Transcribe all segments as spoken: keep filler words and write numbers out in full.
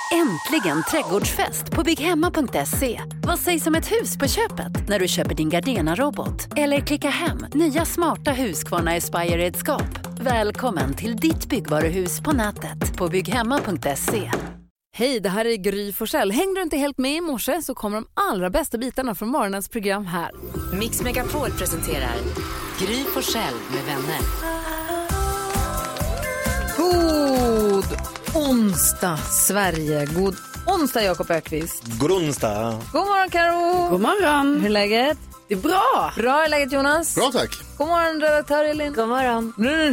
Äntligen trädgårdsfest på bygghemma punkt se. Vad sägs om ett hus på köpet när du köper din Gardena-robot? Eller klicka hem nya smarta Husqvarna Aspire-redskap. Välkommen till ditt byggvaruhus på nätet på bygghemma punkt se. Hej, det här är Gry Forssell. Hängde du inte helt med i morse så kommer de allra bästa bitarna från morgonens program här. Mix Megapol presenterar Gry Forssell med vänner. God onsdag, Sverige. God onsdag, Jakob Ökvist. God onsdag. God morgon, Karo. God morgon. Hur är läget? Det är bra. Bra är läget, Jonas? Bra, tack. God morgon, redaktör Elin. God morgon.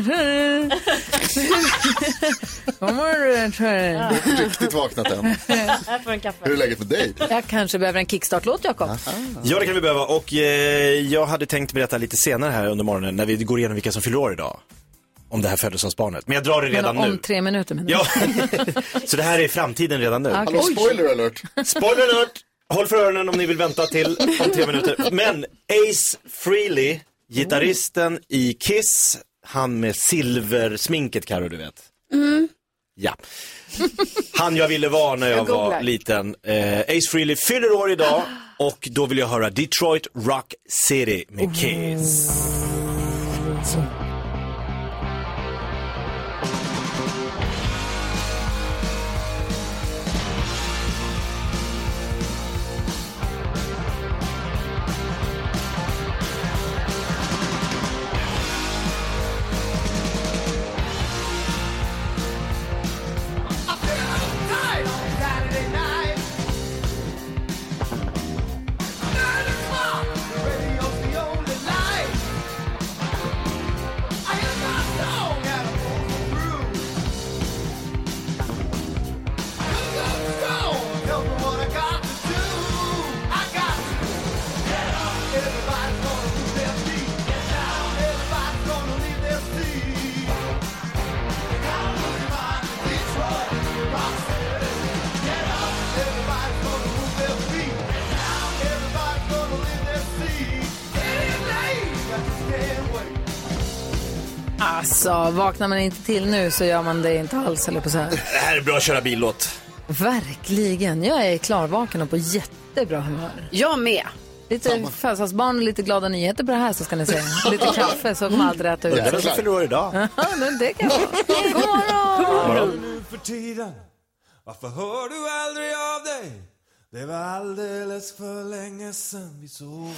God morgon, redaktör. Jag har inte riktigt vaknat än. Här får en kaffe. Hur är läget med dig? Jag kanske behöver en kickstart-låt, Jakob. Ja, det kan vi behöva. Och eh, jag hade tänkt berätta lite senare här under morgonen när vi går igenom vilka som fyller år idag. Om det här födelsedagsbarnet. Men jag drar det redan Men om nu. Om tre minuter, menar Ja, så det här är framtiden redan nu. Okay. Hallå, spoiler alert. Spoiler alert! Håll för öronen om ni vill vänta till om tre minuter. Men Ace Frehley, gitarristen i Kiss, han med silversminket, Karo, du vet. Mm. Ja. Han jag ville vara när jag, jag var liten. Eh, Ace Frehley fyller år idag och då vill jag höra Detroit Rock City med Kiss. Så. Alltså, vaknar man inte till nu så gör man det inte alls, eller på så här. Det här är bra att köra billåt. Verkligen, jag är klarvaken och på jättebra humör. Jag med. Lite födelsedagsbarn och lite glada nyheter på det här, så ska ni säga. Lite kaffe så kommer allt rätt ut. Det är det som fyller år idag. Ja, men det kan vara. God morgon! God morgon. Nu för tiden, varför hör du aldrig av dig? Det var alldeles för länge sedan vi såg.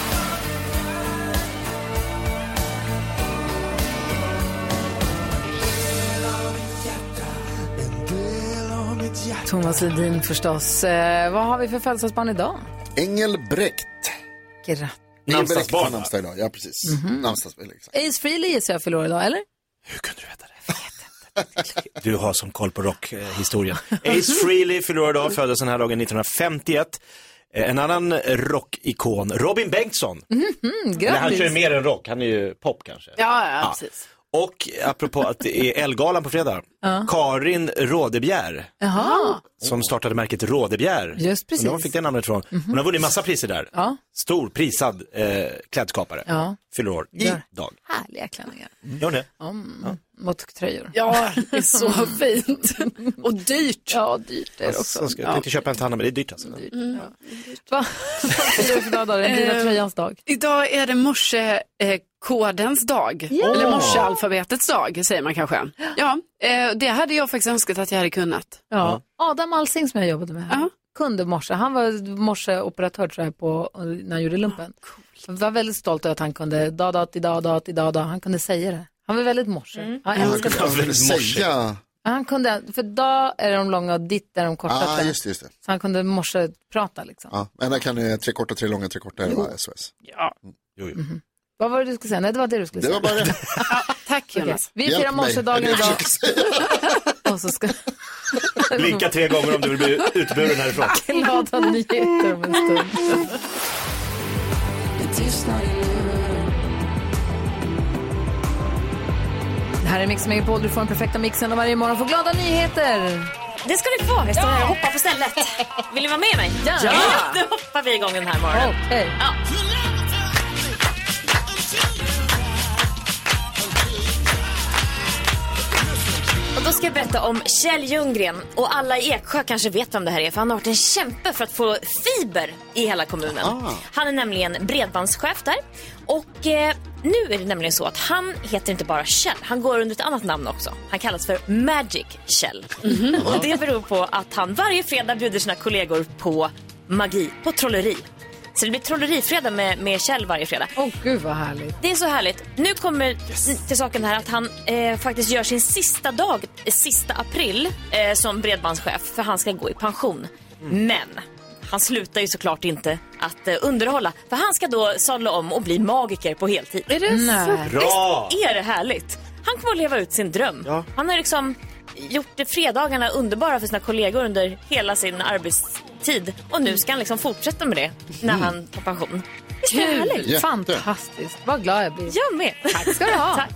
Thomas Ledin förstås. Eh, vad har vi för födelsedagsbarn idag? Engelbrekt. Grattis. Namnsdagsbarn. Namnsdag idag, ja precis. Mm-hmm. Namnsdagsbarn, exakt. Ace Frehley gissar jag fyller år idag, eller? Hur kunde du veta det? Jag vet inte. Du har som koll på rockhistorien. Ace Frehley fyller år idag, föddes den här dagen nittonhundrafemtioett. En annan rockikon, Robin Bengtsson. Mm-hmm, Men han kör ju mer än rock, han är ju pop kanske. Ja, ja, precis. Och apropå att det är Elgalan på fredag, ja. Karin Rådebjer. Jaha. Som startade märket Rådebjer. Just precis. Och då fick det namnet ifrån. Mm-hmm. Hon har vunnit massa priser där. Ja. Stor prisad eh, klädskapare. Ja. Fyller år idag. Härliga klänningar. Mm. Gör det? Mm. Ja. Mot tröjor. Ja, det är så fint. Och dyrt. Ja, dyrt är det också. Alltså, ska jag tänkte köpa en till Hanna, men det är dyrt alltså. Dyrt. Mm. Ja. Vad är det för dag då? Den dyra tröjans dag. Idag är det morse eh, kodens dag. Ja. Eller morsealfabetets dag, säger man kanske. Ja, eh, det hade jag faktiskt önskat att jag hade kunnat. Ja. Adam Alsing som jag jobbade med här. Uh-huh. Kunde morse. Han var morseoperatör tror jag på när han gjorde lumpen. Oh, cool. Jag var väldigt stolt över att han kunde da dat idag dat idag da. Han kunde säga det. Han var väldigt morse. Mm. Ja, han kunde väldigt säga. Han kunde, för dag är de långa och ditt är de korta. Ah, just, just det. Så han kunde morse prata liksom. Ja, men där kan du tre korta, tre långa, tre korta eller vad S O S. Ja. Mm. Jo, jo. Mm-hmm. Vad var det du skulle säga? Nej, det var det du skulle det säga. Det var bara det. Ja, tack Jonas. Okay. Vi firar morsedagen idag. Och så ska... Blinka tre gånger om du vill bli utburen härifrån. Glada nyheter om en stund. Det här är Mix Megapol. Du får den perfekta mixen och varje morgon får glada nyheter. Det ska ni få. Jag står här och hoppar på stället. Vill ni vara med mig? Ja. ja. Nu hoppar vi igång den här morgonen. Okej. Okay. Ja. Då ska jag berätta om Kjell Ljunggren. Och alla i Eksjö kanske vet vem det här är, för han har varit en kämpe för att få fiber i hela kommunen. Ah. Han är nämligen bredbandschef där. Och eh, nu är det nämligen så att han heter inte bara Kjell. Han går under ett annat namn också. Han kallas för Magic Kjell. Mm-hmm. Och det beror på att han varje fredag bjuder sina kollegor på magi, på trolleri. Så det blir trollerifredag med, med Kjell varje fredag. Åh oh, gud vad härligt. Det är så härligt. Nu kommer yes. till saken här att han eh, faktiskt gör sin sista dag, sista april, eh, som bredbandschef. För han ska gå i pension. Mm. Men han slutar ju såklart inte att eh, underhålla. För han ska då sadla om och bli magiker på heltid. Är det Nej. så bra? Visst är det härligt? Han kommer att leva ut sin dröm. Ja. Han har liksom gjort det fredagarna underbara för sina kollegor under hela sin arbetstid. Och nu ska han liksom fortsätta med det när mm. han tar pension. Visst är det härligt? Jätte. Fantastiskt. Vad glad jag blir. Jag med. Tack ska du ha. Tack.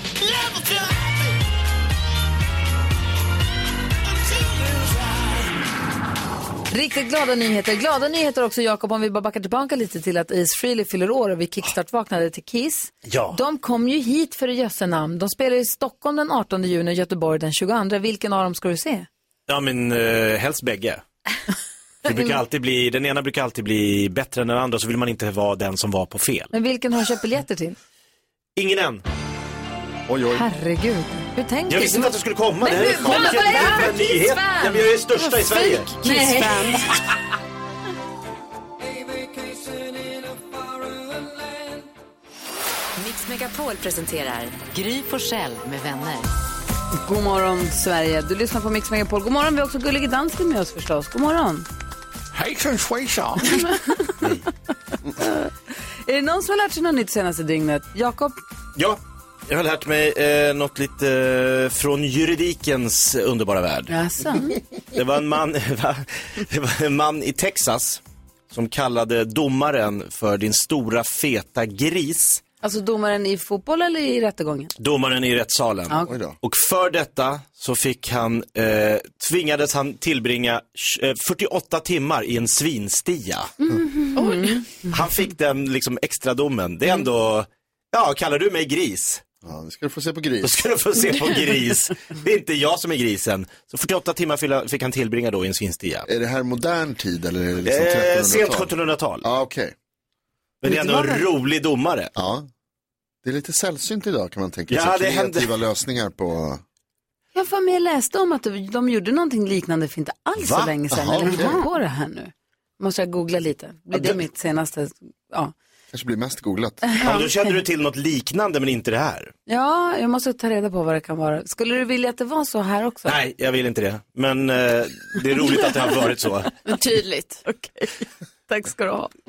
Riktigt glada nyheter. Glada nyheter också, Jakob, om vi bara backar tillbaka lite till att Ace Frehley fyller år och vi kickstart-vaknade till Kiss. Ja. De kom ju hit för jösse namn. De spelar i Stockholm den artonde juni och Göteborg den tjugoandra. Vilken av dem ska du se? Ja, men uh, helst bägge. Det brukar alltid bli, den ena brukar alltid bli bättre än den andra, så vill man inte vara den som var på fel. Men vilken har köpt biljetter till? Ingen än. Oj, oj. Herregud, hur tänkte du? Jag visste inte att det skulle komma. Men det här är chocken. Det här är en nyhet. Jag är största i Sverige. Kiss-fan. Mix Megapol presenterar Gry Forssell med vänner. God morgon Sverige, du lyssnar på Mix Megapol. God morgon, vi har också Gullige Dansken med oss förstås. God morgon. Hejsan svejsan. Är det någon som har lärt sig något nytt senaste dygnet? Jakob? Ja, jag har lärt mig eh, något lite eh, från juridikens underbara värld. Jaså? Det var en man, det var en man i Texas som kallade domaren för din stora feta gris. Alltså domaren i fotboll eller i rättegången? Domaren i rättssalen. Ja, okay. Och för detta så fick han, eh, tvingades han tillbringa eh, fyrtioåtta timmar i en svinstia. Mm. Mm. Han fick den liksom extra domen. Det är ändå, ja, kallar du mig gris? Ja, då ska du få se på gris. Då ska du få se på gris. Det är inte jag som är grisen. Så fyrtioåtta timmar fick han tillbringa då i en svinstia. Är det här modern tid eller är det liksom eh, trettonhundratal? Sent sjuttonhundratal. Ja, okej. Okay. Men det är ändå en rolig domare. Ja. Det är lite sällsynt idag kan man tänka. Ja, så det kreativa händer. lösningar på... Jag var med och läste om att de gjorde någonting liknande för inte alls Va? så länge sedan. Aha, eller okay. På det här nu. Måste jag googla lite. Blir ja, det, det mitt senaste... Ja. Kanske blir mest googlat. Ja, då känner du till något liknande men inte det här. Ja, jag måste ta reda på vad det kan vara. Skulle du vilja att det var så här också? Nej, jag vill inte det. Men eh, det är roligt att det har varit så. Tydligt. Okej, okay. Tack ska du ha.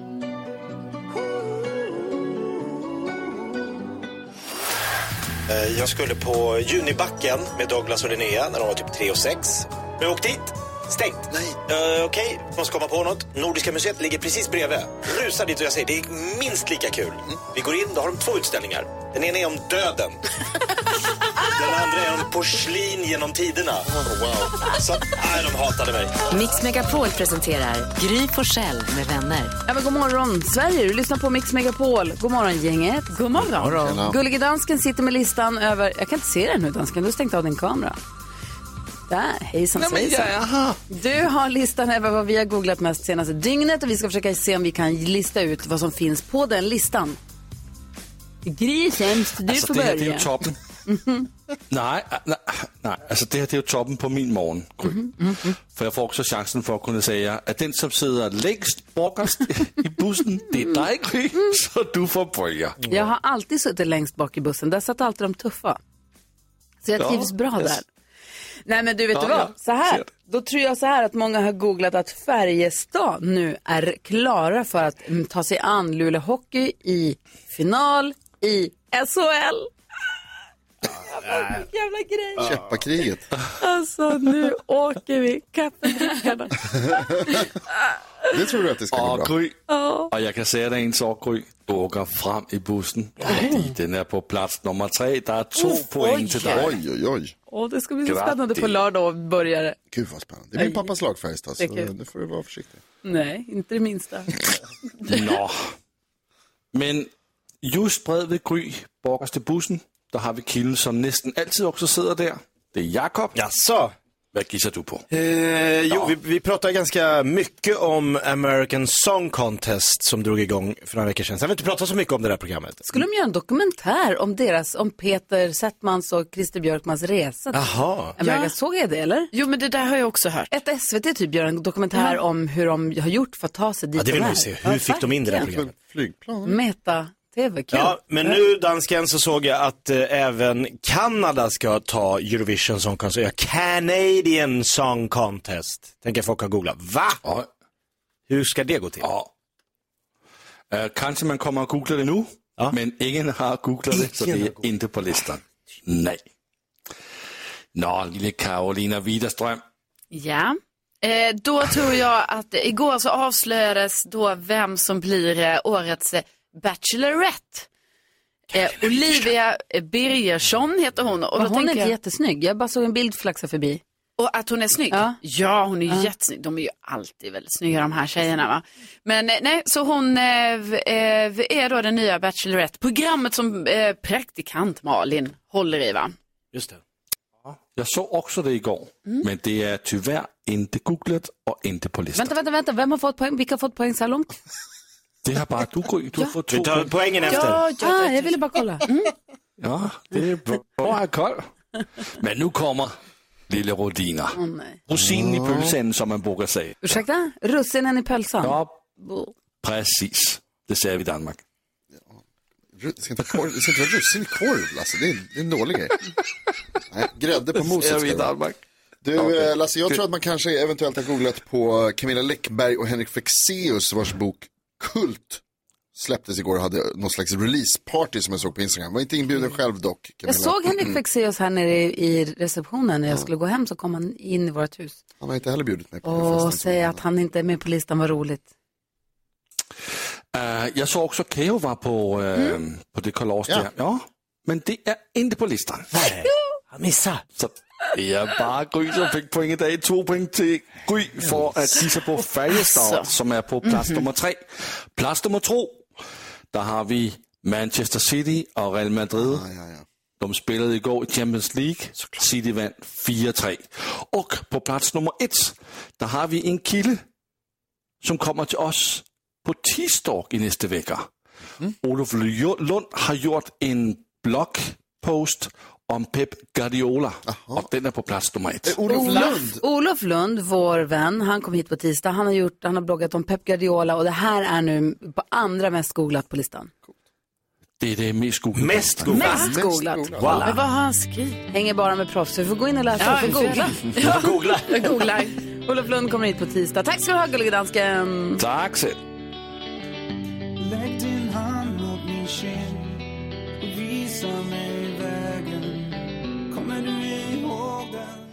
Jag skulle på Junibacken med Douglas och Linnea när de var typ tre och sex. Men jag åkte dit. Stängt. Nej. Uh, Okej, okay. måste komma på något. Nordiska museet ligger precis bredvid. Rusar dit och jag säger, det är minst lika kul. Mm. Vi går in, då har de två utställningar. Den ena är om döden. Den andra är om porslin genom tiderna. Oh, wow. Så, nej, de hatade mig. Mix Megapol presenterar Gry Forssell med vänner. Ja, men god morgon Sverige, du lyssnar på Mix Megapol. God morgon gänget. God morgon. God morgon. Gullige Dansken sitter med listan över, jag kan inte se den nu Dansken, du har stängt av din kamera. Där, hejsan svejsan. Ja, du har listan över vad vi har googlat mest senaste dygnet och vi ska försöka se om vi kan lista ut vad som finns på den listan. Gry sämst, du alltså, får det börja. Här, det är ju toppen. Mm-hmm. nej, nej, nej, alltså det här det är ju toppen på min morgon. Mm-hmm. Mm-hmm. För jag får också chansen för att kunna säga att den som sitter längst bakast i bussen, det är dig Gry, så du får börja. Jag har alltid suttit längst bak i bussen, där satt alltid de tuffa. Så jag trivs ja, bra yes. där. Nej men du vet ja, du vad, ja. så här, då tror jag så här att många har googlat att Färjestad nu är klara för att ta sig an Luleå Hockey i final i S H L. Jävla, jävla grej. Käppakriget. Alltså nu åker vi kaffedrickarna. Det tror du att det ska gå bra. Gry, ja. Och jag kan säga dig en sak Gry, du åker fram i bussen. Mm. Den är på plats nummer tre, där är två oh, poäng till dig. Oj oj oj. Åh, det ska bli så spännande på lördag och börja det. Gud vad spännande. Det är min pappas lag Färjestad, så det får du vara försiktig. Nej, inte det minsta. Nå. Men just bredvid Gry, bakerst i bussen, där har vi killen som nästan alltid också sitter där. Det är Jakob. Jaså? Vad gissar du på? Eh, jo, vi, vi pratar ganska mycket om American Song Contest som drog igång för några veckor sedan. Sen har vi inte pratat så mycket om det där programmet. Skulle de göra en dokumentär om deras, om Peter Settmans och Christer Björkmans resa? Jaha. Ja. Såg jag det, eller? Jo, men det där har jag också hört. Ett S V T typ gör en dokumentär ja. om hur de har gjort för att ta sig dit. Ja, det vill man se. Hur ja, fick de in det där programmet? Flygplan. Meta. T V, kul. Ja, men nu dansken så såg jag att eh, även Kanada ska ta Eurovision Song Contest. Ja, Canadian Song Contest. Tänker folk ha googlat. Va? Ja. Hur ska det gå till? Ja. Uh, kanske man kommer att googla det nu, ja. Men ingen har googlat det, så det är inte på listan. Nej. Nå, lille Carolina Widerström. Ja. Eh, då tror jag att eh, igår så avslöjades då vem som blir eh, årets eh, Bachelorette. Eh, Olivia Birgersson heter hon. Och och då hon är jag... jättesnygg. Jag bara såg en bild flaxa förbi. Och att hon är snygg? Ja, ja hon är ja. jättesnygg. De är ju alltid väldigt snygga, de här tjejerna, va? Men eh, nej, så hon eh, är då den nya Bachelorette. Programmet som eh, praktikant Malin håller i, va? Just det. Jag såg också det igår, mm. men det är tyvärr inte googlat och inte på listan. Vänta, vänta, vänta. Vem har fått poäng? Vilka har fått poäng så här långt? Det har bara du, du ja. har fått två Vi tar poängen efter. Ja, ja, ja, ah, jag ville bara kolla. Mm. Ja, det är bra koll. Men nu kommer lille Rodina. Oh, nej. Rosin i pölsen, som man brukar säga. Ursäkta? Russinen i pölsan? Ja, precis. Det säger vi i Danmark. Det ska inte, korv, det ska inte vara russin i korv, Lasse. Det är, det är en dålig grej. Nej, grädde på moset ska det. Du, okay. Lasse, jag tror att man kanske eventuellt har googlat på Camilla Läckberg och Henrik Fexeus, vars bok Kult släpptes igår och hade någon slags releaseparty som jag såg på Instagram. Var inte inbjuden själv dock, Camilla. Jag såg Henrik Fexeus här nere i receptionen när jag ja. skulle gå hem, så kom han in i vårt hus. Han har inte heller bjudit mig på och och säga att han inte är med på listan var roligt. Uh, jag såg också Keo var på, uh, mm. på det kalas ja. ja, men det är inte på listan. Nej, han missar. Så det är bara Gry som fick poäng idag. Två poäng till Gry för att gissa på Färjestad som är på plats mm-hmm. nummer tre. Plats nummer två, där har vi Manchester City och Real Madrid. Ah, ja, ja. De spelade igår i Champions League. City vann fyra tre. Och på plats nummer ett, där har vi en kille som kommer till oss på tisdag i nästa vecka. Mm. Olof Lund har gjort en bloggpost om Pep Guardiola. Aha. Och den är på plats nummer ett. Olof Lund. Olof Lund, vår vän, han kom hit på tisdag. Han har, gjort, han har bloggat om Pep Guardiola och det här är nu på andra mest googlat på listan. Det är det mest googlat. Mest googlat. Mest googlat. Wow. Men vad har han skrivit? Hänger bara med proffs. Vi får gå in och läsa. Ja, vi får googla. Ja, googla. Jag googlar. Olof Lund kommer hit på tisdag. Tack ska du ha, gullige dansken. Tack så. Lägg din hand mot min kind och visa mig vägen. Kommer du ihåg den?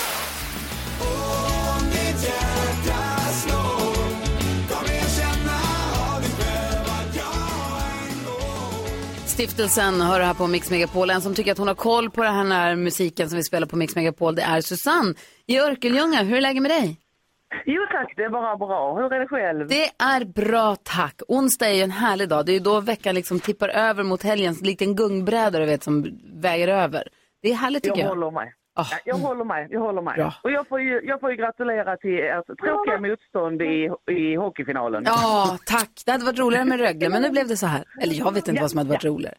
Åh, mitt hjärta slår. Kom igen, känna av dig själv att jag ändå. Stiftelsen hör här på Mix Megapol. En som tycker att hon har koll på den här, här musiken som vi spelar på Mix Megapol, det är Susanne i Örkelljunga. Hur är läget med dig? Jo tack, det är bara bra. Hur är det själv? Det är bra, tack. Onsdag är ju en härlig dag. Det är ju då veckan liksom tippar över mot helgen. Likt en gungbräda, du vet, som väger över. Det är härligt tycker jag. Jag håller mig. Oh. Jag håller mig, jag håller mig. Bra. Och jag får, ju, jag får ju gratulera till ert tråkiga motstånd i, i hockeyfinalen. Ja, tack. Det hade varit roligare med Rögle, men nu blev det så här. Eller jag vet inte ja, vad som hade varit ja. roligare.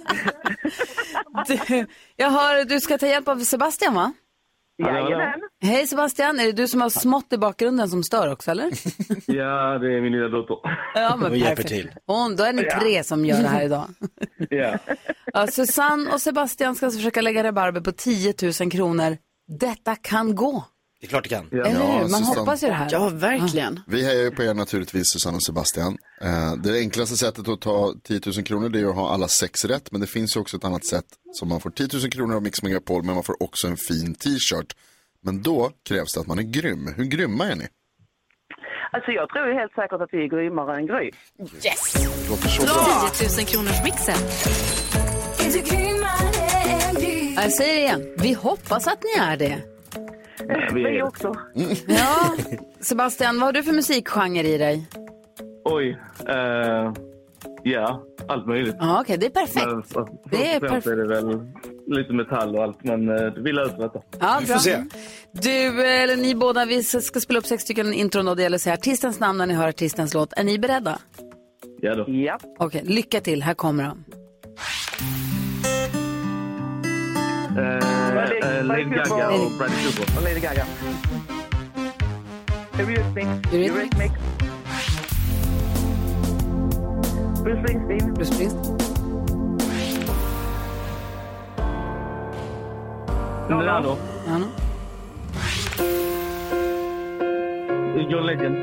du, jag hör, du ska ta hjälp av Sebastian, va? Jajamän. Hej Sebastian, är det du som har smått i bakgrunden som stör också, eller? Ja, det är min lilla dotter. Ja, men och hjälper till. Hon, då är ni tre ja. som gör det här idag. Ja. Ja, Susanne och Sebastian ska försöka lägga rabarber på tio tusen kronor. Detta kan gå. Det är klart det kan. Ja. Eller hur? Man Susanne. hoppas ju det här. Ja, verkligen. Ja. Vi hejar ju på er naturligtvis, Susanne och Sebastian. Eh, det enklaste sättet att ta tio tusen kronor, det är att ha alla sex rätt. Men det finns ju också ett annat sätt som man får tio tusen kronor av Mix Megapol, men man får också en fin t-shirt. Men då krävs det att man är grym. Hur grymma är ni? Alltså jag tror ju helt säkert att vi är grymmare än Gry. Yes! tio tusen kronors mixen. Jag säger det igen. Vi hoppas att ni är det. Ja, vi är också. Mm. Ja, Sebastian, vad har du för musikgenre i dig? Oj, uh, ja, allt möjligt. Ja, okej, okay, det är perfekt. Men, för, det är perfekt. Är det väl lite metall och allt, men eh, vi löser detta. Ja, Vi bra. får se. Du, eller ni båda, vi ska spela upp sex stycken intron och det gäller att säga artistens namn när ni hör artistens låt. Är ni beredda? Ja då. Ja. Okej, lycka till. Här kommer de. Eh, eh, Lady Gaga och Bradley Cooper. Och Lady Gaga. Eurythmics. Eurythmics. Bruce Springsteen. Bruce Springsteen. Leonardo. Ja, no. John Legend.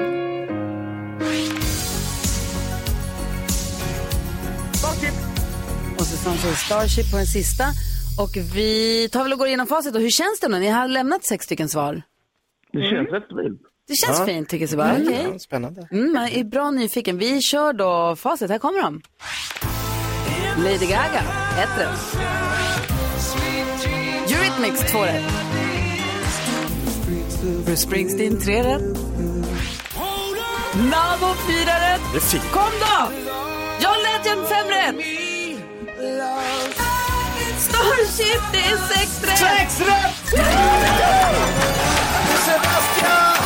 Starship. Och så säger Starship på den sista. Och vi tar väl och går igenom facit. Och hur känns det nu? Ni har lämnat sex stycken svar. Det känns rätt fint. Det känns Ja. fint tycker jag. Mm. Okej. Ja, spännande. Mm, man är bra nyfiken. Vi kör då facit. Här kommer de. Lady Gaga, ett rätt. Eurythmics, två rätt. Bruce Springsteen, tre rätt. Navo, fyra rätt. Det är fint. Kom då! John Legend, fem rätt. Starship, det är sex rätt. Sex rätt! Sebastian!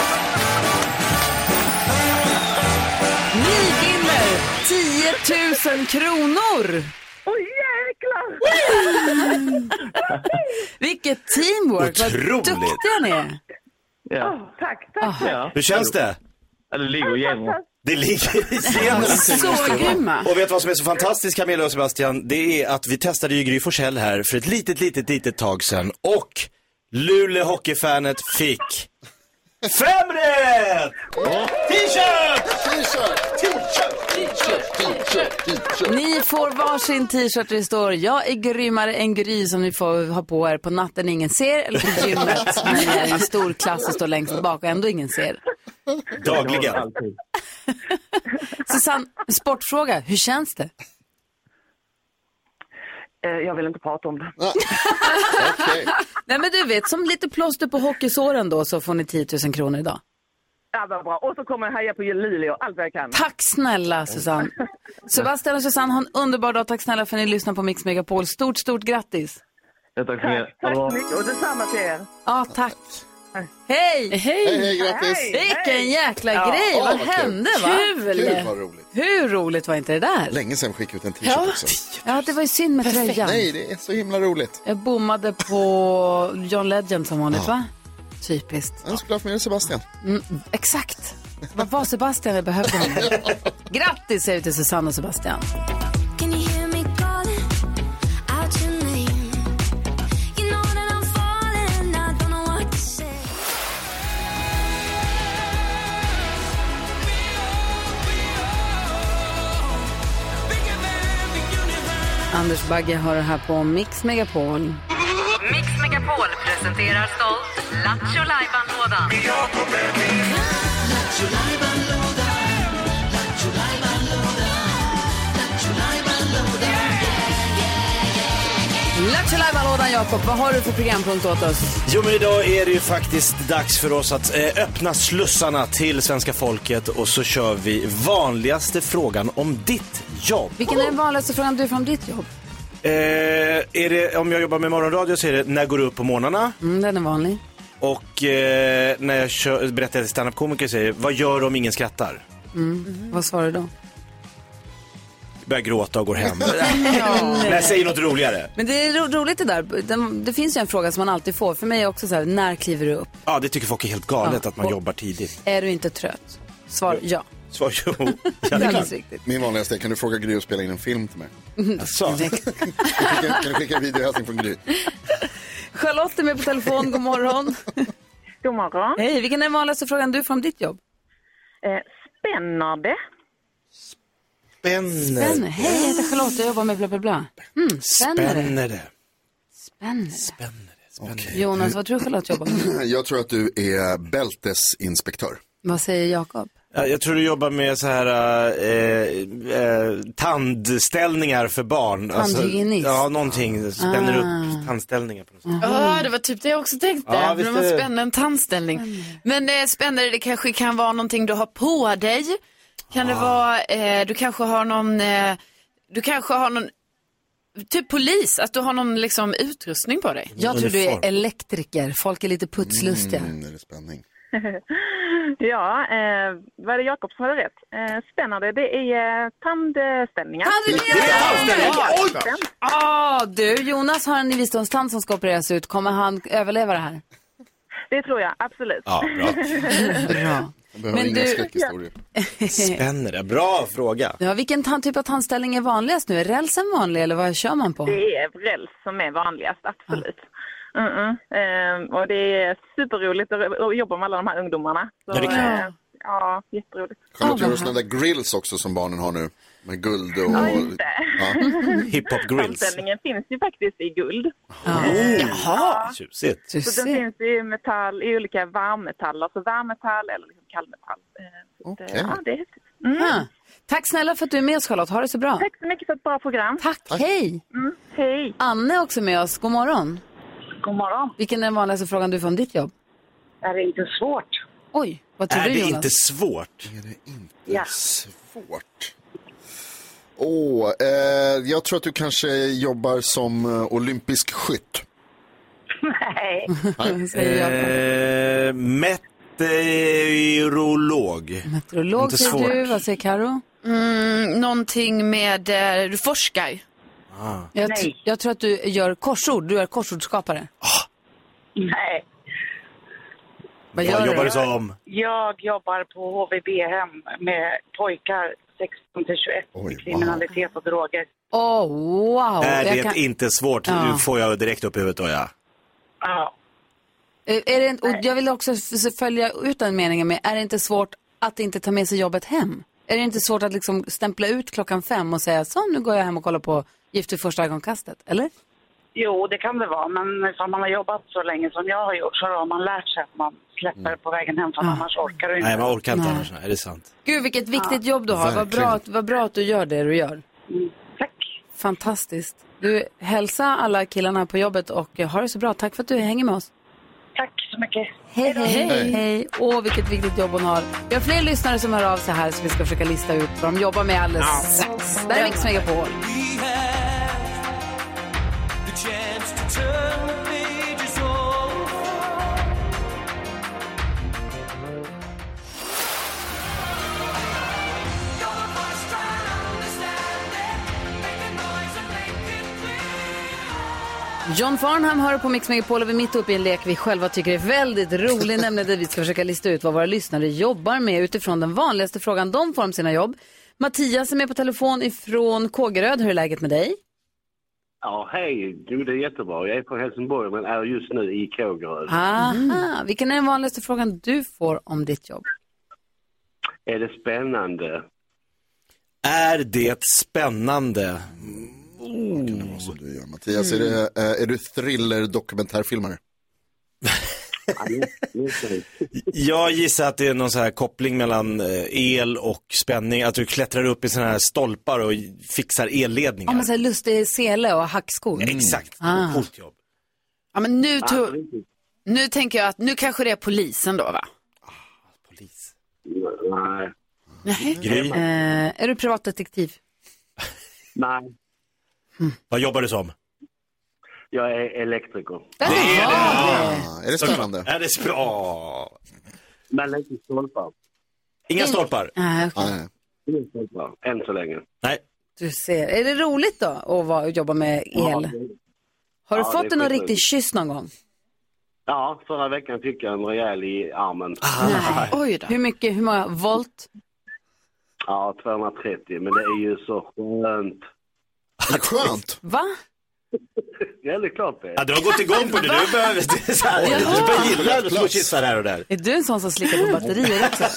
Ni vinner tio tusen kronor. Åh oh, jäklar! Vilket teamwork. Otroligt. Vad duktiga ni är. Ja. Oh, tack, tack. Ja. Hur känns det? Ja, det ligger igenom. Det ligger i scenen. Så grymma. Och vet du vad som är så fantastiskt, Camilla och Sebastian? Det är att vi testade ju Gry Forssell här för ett litet, litet, litet tag sedan. Och Luleå hockeyfanet fick fem rätt! T-shirt! T-shirt! T-shirt! T-shirt! T-shirt! T-shirt! Ni får varsin t-shirt där det står jag är grymmare än Gry som ni får ha på er på natten ingen ser eller på gymmet när ni är i en stor klass och står längst bak och ändå ingen ser. Dagligen. Susanne, sportfråga, hur känns det? Eh, jag vill inte prata om det. Okej. Nej men du vet, som lite plåster på hockeysåren då så får ni tio tusen kronor idag. Ja, vad bra. Och så kommer jag heja på Luleå, allt vad jag kan. Tack snälla Susanne. Sebastian och Susanne, ha en underbar dag. Tack snälla för att ni lyssnar på Mix Megapol. Stort, stort grattis. Ja, tack så mycket. Tack, tack så mycket. Och detsamma till er. Ja, tack. Hej! Hej, hej, grattis. Vilken jäkla Ja. grej, Åh, vad vad hände kul. va? Kul, vad roligt. Hur roligt var inte det där? Länge sedan vi skickade ut en t-shirt Ja. också. Ja, det var ju synd med tröjan. Nej, det är så himla roligt. Jag bommade på John Legend som vanligt, Ja. va? Typiskt. Jag skulle ha haft med Sebastian. Mm, exakt. Vad var Sebastian jag behövde honom? Grattis säger vi till Susanne och Sebastian. Can you hear me calling out your name? You know that I'm falling, I don't know what to say. Anders Bagge har det här på Mix Megapol. Mix Megapol presenterar stolt Lattjo Lajban-lådan. Lattjo Lajban-lådan, Jakob. Vad har du för programpunkt åt oss? Jo, men idag är det ju faktiskt dags för oss att eh, öppna slussarna till svenska folket och så kör vi vanligaste frågan om ditt jobb. Vilken är den vanligaste frågan du får om ditt jobb? Eh, är det, om jag jobbar med morgonradio så är det när går du upp på morgnarna? Mm, den är vanlig. Och eh, när jag kör, berättar till stand-up-komiker säger vad gör du om ingen skrattar? Mm. Mm. Vad svarar du då? Börjar gråta och går hem. Nej, jag säger något roligare. Men det är ro- roligt det där. Det, det finns ju en fråga som man alltid får. För mig är också så här, när kliver du upp? Ja, det tycker folk är helt galet Ja, att man och- jobbar tidigt. Är du inte trött? Svar ja. Svar jo. Ja, Det är alldeles riktigt. Min vanligaste är, kan du fråga Gry att spela in en film till mig? Alltså. Kan du skicka- kan du skicka en videohälsning från Gry? Charlotte är med på telefon, god morgon. God morgon. Hej, vilken är den vanligaste frågan du får om ditt jobb? Eh, spännande. Spänner. Spänner. Hej, jag heter Charlotte, jag jobbar med bla bla bla. Mm, spänner det. Spänner det. Spänner. Spänner det. Okej. Jonas, vad tror du Charlotte jobbar med? Jag tror att du är bältesinspektör. Vad säger Jakob? Ja, jag tror du jobbar med så här eh, eh, tandställningar för barn. Tandhygienist. Alltså, ja, någonting. Spänner Ah. upp tandställningar på något sätt. Ja, det var typ det jag också tänkte. Ja, Ja, visst man är det. spänner en tandställning. Men eh, spännande, det kanske kan vara någonting du har på dig. Kan det vara, eh, du kanske har någon, eh, du kanske har någon typ polis, att du har någon liksom utrustning på dig. Jag tror du är elektriker. Folk är lite putslustiga. Mm, det är spänning. ja, eh, vad är det Jakob som hade rätt? Eh, spännande, det är eh, tandställningar. Tandställningar! Ah, du, Jonas har en visdomstand som ska opereras ut. Kommer han överleva det här? Det tror jag, absolut. Ja, bra. Bra. Men du... Spännande, bra fråga. Ja, vilken tand, typ av tandställning är vanligast nu? Är rälsen vanlig eller vad kör man på? Det är räls som är vanligast, absolut. Ah. Mm-mm. Eh, och det är superroligt att jobba med alla de här ungdomarna. Så, ja, det är klart. Eh, ja, jätteroligt. Charlotte gör sådana där grills också som barnen har nu. Med guld och... Ja, just det. Ja. Hip-hop grills. Tandställningen finns ju faktiskt i guld. Oh. Eh, Jaha, tjusigt. Så den finns i metall, i olika varmmetaller. Så varmmetall eller liksom kallmetall. Eh, okay. det, ja, det är häftigt. Mm. Ah. Tack snälla för att du är med oss, Charlotte. Ha det så bra. Tack så mycket för ett bra program. Tack, Tack. Hej. Mm, hej. Anne är också med oss. God morgon. God morgon. Vilken är den vanligaste frågan du får om ditt jobb? Är det inte svårt? Oj, vad tror är du, Jonas? Är det inte svårt? Är det inte ja. svårt? Åh, eh, jag tror att du kanske jobbar som eh, olympisk skytt. Nej. eh, meteorolog. Meteorolog säger du, vad säger Karo? Mm, någonting med, eh, du forskar. Ah. Jag, Nej. t- jag tror att du gör korsord, du är korsordskapare. Ah. Nej. Vad Vad gör jobbar du? du som? Jag jobbar på H V B-hem med pojkar sexton till tjugoett Oj, i kriminalitet och droger. Åh, oh, wow. Är Jag det kan- inte svårt? Ja. Nu får jag direkt upp i huvudet då, ja. Ja. Eh, Är det, och jag vill också f- följa ut den meningen med, är det inte svårt att inte ta med sig jobbet hem? Är det inte svårt att liksom stämpla ut klockan fem och säga, så nu går jag hem och kollar på Gift vid första ögonkastet, eller? Jo, det kan det vara. Men om man har jobbat så länge som jag har gjort så har man lärt sig att man släpper mm. på vägen hem för Ah. annars orkar du inte. Nej, man orkar inte Nej. annars. Är det sant? Gud, vilket viktigt Ja. jobb du har. Vad bra, att- vad bra att du gör det du gör. Mm. Tack. Fantastiskt. Du, hälsa alla killarna på jobbet och ha det så bra. Tack för att du hänger med oss. Tack så mycket. Hej, hej. Hej. Hej. Åh, vilket viktigt jobb hon har. Vi har fler lyssnare som hör av sig här så vi ska försöka lista ut vad de jobbar med alldeles strax. Där är Mix Megapol. John Farnham hör på Mix Megapol och vi är mitt uppe i en lek vi själva tycker är väldigt rolig, nämligen där vi ska försöka lista ut vad våra lyssnare jobbar med utifrån den vanligaste frågan de får om sina jobb. Mattias är med på telefon ifrån Kågeröd. Hur är läget med dig? Ja, hej. Du, det är jättebra. Jag är på Helsingborg men är just nu i Kågeröd. Aha. Vilken är den vanligaste frågan du får om ditt jobb? Är det spännande? Är det spännande? Oh. Kan det vara så du gör, Mattias? Mm. Är, det, äh, är du thriller-dokumentärfilmare? Jag gissar att det är någon så här koppling mellan el och spänning. Att du klättrar upp i såna här stolpar och fixar elledningar. Ja, men så här lustig sele och hackskor. Mm. Exakt, Ah. coolt jobb. Ja, men nu, to- nu tänker jag att nu kanske det är polisen då, va? Polis. Nej. Nej. Gry. Eh, är du privatdetektiv? Nej. Mm. Vad jobbar du som? Jag är elektriker. Det är det! Ah, är det spännande? Är det bra? Men lite stolpar. Inga stolpar? Nej, okay. Nej. Inga stolpar, än så länge. Nej. Du ser. Är det roligt då att vara, jobba med el? Ja, det, Har du ja, fått det en är riktig kyss någon gång? Ja, förra veckan fick jag en rejäl i armen. Nej. Oj då. Hur mycket, hur många volt? Ja, tvåhundratrettio, men det är ju så skönt. Skönt? Va? Ja, det är klart det. Ja, du har gått igång på det. Du börjar, det är så här, du börjar gilla små kyssar här och där. Är du en sån som slickar på batterier också?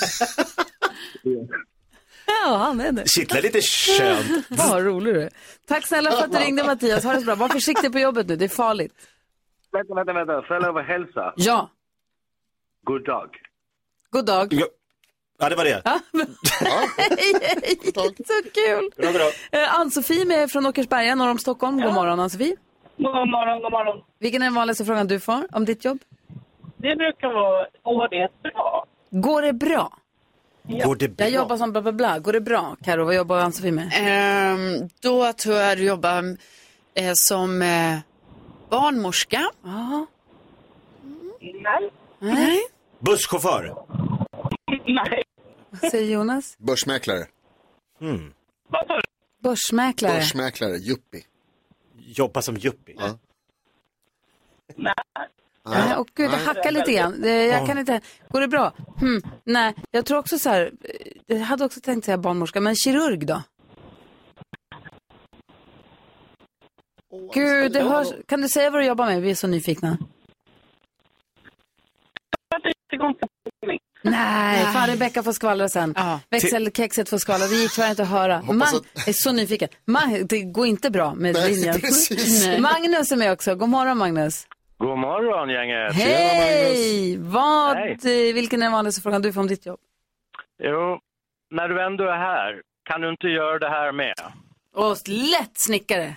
Ja, han är det. Kittlar lite skönt. Vad rolig du är. Tack snälla för att du ringde, Mattias. Ha det så bra. Var försiktig på jobbet nu, det är farligt. Vänta, vänta, vänta. Får jag lov att hälsa? Ja. God dag. God dag. Ja, ja det var det. Ja. Hej, hej. Så kul. Bra, bra. Eh, Ann-Sofie med från Åkersberga, norr om Stockholm. God morgon, Ann-Sofie. God morgon, god morgon. Vilken är den vanligaste frågan du får om ditt jobb? Det brukar vara, går det bra? Går det bra? Går det bra? Jag jobbar som bla bla bla. Går det bra? Karo, vad jobbar Ann-Sofie med? Ehm, då tror jag du jobbar eh, som eh, barnmorska. Ja. Nej. Nej. Busschaufför. Nej. Vad säger Jonas? Börsmäklare. Mm. Börsmäklare. Börsmäklare, yuppie. Jobba som yuppie. Ja. Nej. Nej, och gud, det hackar lite grann. Det- Jag kan inte... Går det bra? Hmm. Nej, jag tror också så här... Jag hade också tänkt säga barnmorska, men kirurg då? Gud, det hörs... Kan du säga vad du jobbar med? Vi är så nyfikna. Nej, fan Rebecka får skvallra sen. Ja. Växelkexet får skvallra, det gick tyvärr inte att höra. Man är så nyfiken. Man, det går inte bra med Nej, linjen. precis. Magnus är med också. God morgon Magnus. God morgon, gänget. Hej! Vad, Hej. vilken är den vanligaste frågan du får om ditt jobb? Jo, när du ändå är här, kan du inte göra det här med? Och lätt snickare.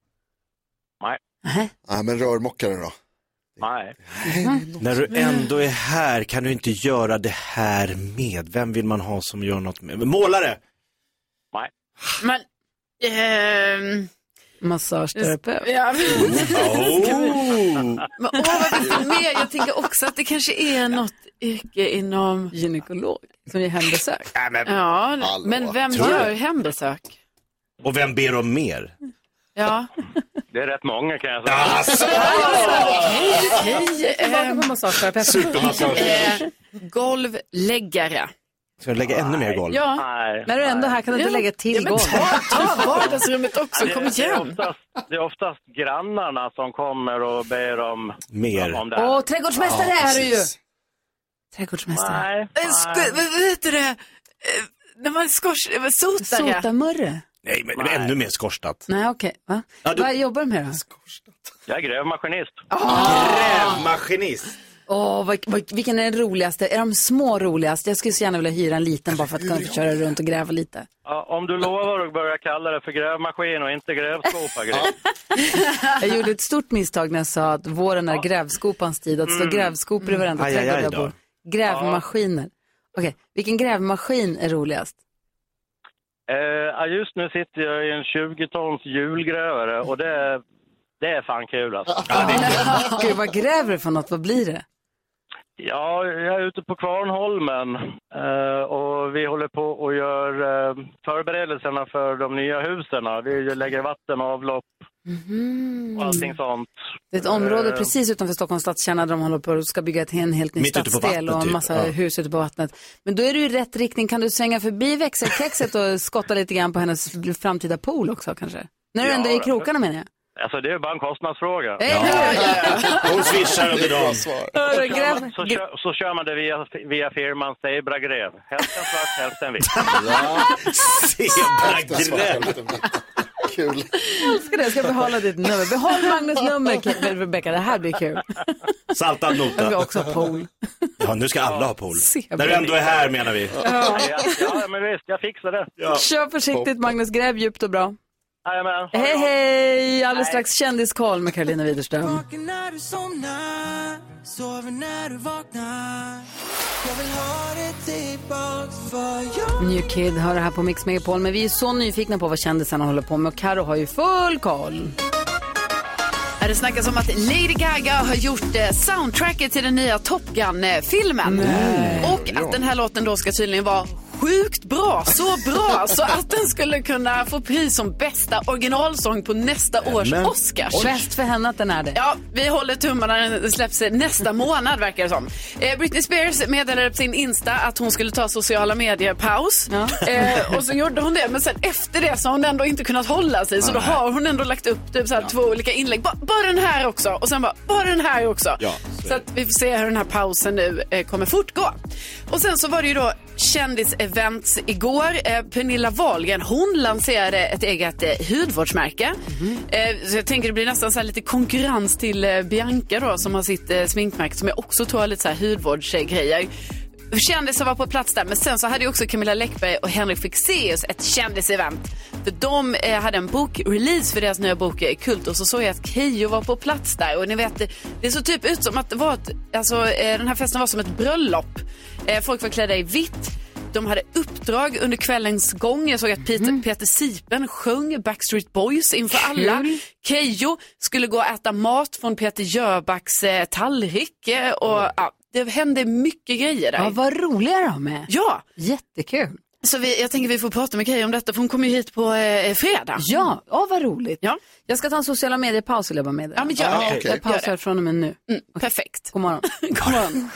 Nej. Nej. Ja, men rörmockare då? Nej. När du ändå är här, kan du inte göra det här med? Vem vill man ha som gör något med? Målare! Nej. Men... Ehm... Massageterapeut. Ja, men... Oh. Men, åh, vad finns det mer? Jag tänker också att det kanske är något yrke inom... Gynekolog, som ger hembesök. Ja, men, Ja, Hallå. men vem Tror gör du? hembesök? och vem ber om mer? Ja. Det är rätt många, kan jag säga. Alltså, Okej, okej. Tillbaka på massageterapeut. supermassage. Eh, golvläggare. Ska du lägga ännu mer golv? Ja. Nej. När du är ändå här kan du inte Ja. lägga till Ja, men golv. ta, ta vardagsrummet också, Det, kom det, är igen. oftast, det är oftast grannarna som kommer och ber om, Mer. om det här. Åh, trädgårdsmästare Ja, är du ju. precis. Trädgårdsmästare. Nej, Eh, nej. sk- Vad heter det? Eh, När man skors... eh, Sotare. Sotamurre. Nej, men det är ännu mer skorstat. Nej, okej. Va? Ja, du- Vad jobbar du med då? Jag är grävmaskinist. Grävmaskinist. Åh, vad, vad, vilken är den roligaste? Är de små roligast? Jag skulle så gärna vilja hyra en liten bara för att kunna få köra runt och gräva lite. Ja, om du lovar att börja kalla det för grävmaskin och inte grävskopa, grej. Jag gjorde ett stort misstag när jag sa att våren är grävskopans tid. Att det står grävskopor i varenda Aj, aj, trädgård aj jag då. bor. Grävmaskiner. Okej, vilken grävmaskin är roligast? Eh, ja, just nu sitter jag i en tjugo tons hjulgrävare och det, det är fan kul alltså. Gud, vad gräver du för något? Vad blir det? Ja, jag är ute på Kvarnholmen eh, och vi håller på och gör eh, förberedelserna för de nya husen. Vi lägger vatten och avlopp och allting sånt. Det är ett område Eh, precis utanför Stockholms stadskärna där de håller på och ska bygga ett en helt ny Mitt ute på stadsdel vattnet, och en typ. massa Ja. hus ute på vattnet. Men då är du i rätt riktning. Kan du svänga förbi växelkexet och skotta lite grann på hennes framtida pool också kanske? När du Ja, ändå är i det- krokarna menar jag. Alltså det är bara en kostnadsfråga. Hon swishar under dagen. Hörru, Så, gräv... kör, så, kör, så kör man det via, via firman Zebra Gräv. Hälften svart, hälften vitt. Zebra-gräv. Kul. Jag älskar det. Jag ska behålla ditt nummer. Behåll Magnus nummer, Ke- Rebecca. Det här blir kul. Saltad Jag vill nota. också ha pool. Ja, nu ska alla ha pool. Zebra. När du ändå är här menar vi. Ja, ja, men visst, jag fixar det. Ja. Kör försiktigt Magnus. Gräv djupt och bra. Jajamän. Hej, hej! Alldeles strax kändiskoll med Karolina Widerström. Vaken när du somnar, sover när du vaknar. Jag vill ha det tillbaks för jag... New Kid hör det här på Mix Megapol, men vi är så nyfikna på vad kändisarna håller på med och Karo har ju full koll. Det snackas om att Lady Gaga har gjort eh, soundtracket till den nya Top Gun-filmen. Och att den här låten då ska tydligen vara sjukt bra, så bra så att den skulle kunna få pris som bästa originalsång på nästa års Men- Oscars. Bäst för henne att den är det. Ja, vi håller tummarna när den släpps nästa månad verkar det som. Eh, Britney Spears meddelade på sin Insta att hon skulle ta sociala medier-paus. Eh, och så gjorde hon det, men sen efter det så har hon ändå inte kunnat hålla sig. Så då Nej. har hon ändå lagt upp typ så här två olika inlägg. Ba- bara den här också. Och sen bara, bara den här också. Ja, så att vi får se hur den här pausen nu eh, kommer fortgå. Och sen så var det ju då kändisevents igår. Eh, Pernilla Wahlgren, hon lanserade ett eget eh, hudvårdsmärke. Eh, så jag tänker det blir nästan så här lite konkurrens till eh, Bianca då, som har sitt eh, sminkmärke som jag också tar lite så här hudvårdsgrejer. Kändisar var på plats där, men sen så hade ju också Camilla Läckberg och Henrik Fexeus ett kändisevent. För de eh, hade en bokrelease för deras nya bok eh, Kult, och så såg jag att Keyyo var på plats där. Och ni vet, det, det såg typ ut som att det var ett, alltså, eh, den här festen var som ett bröllop. Eh, folk var klädda i vitt. de hade uppdrag under kvällens gång. Jag såg att Peter, mm. Peter Sipen sjöng Backstreet Boys inför Kul. alla. Keyyo skulle gå och äta mat från Peter Jöbacks eh, tallrik. Eh, och mm. ja, det hände mycket grejer där. Ja, vad roliga de är. Ja. Jättekul. Så vi, jag tänker vi får prata med Keyyo om detta, för hon kommer ju hit på eh, fredag. Ja, oh, vad roligt. Ja. Jag ska ta en sociala mediepaus och leva med det. Ja, men gör ah, det. Okay. Jag pausar från och med nu. Mm, perfekt. God morgon. God morgon.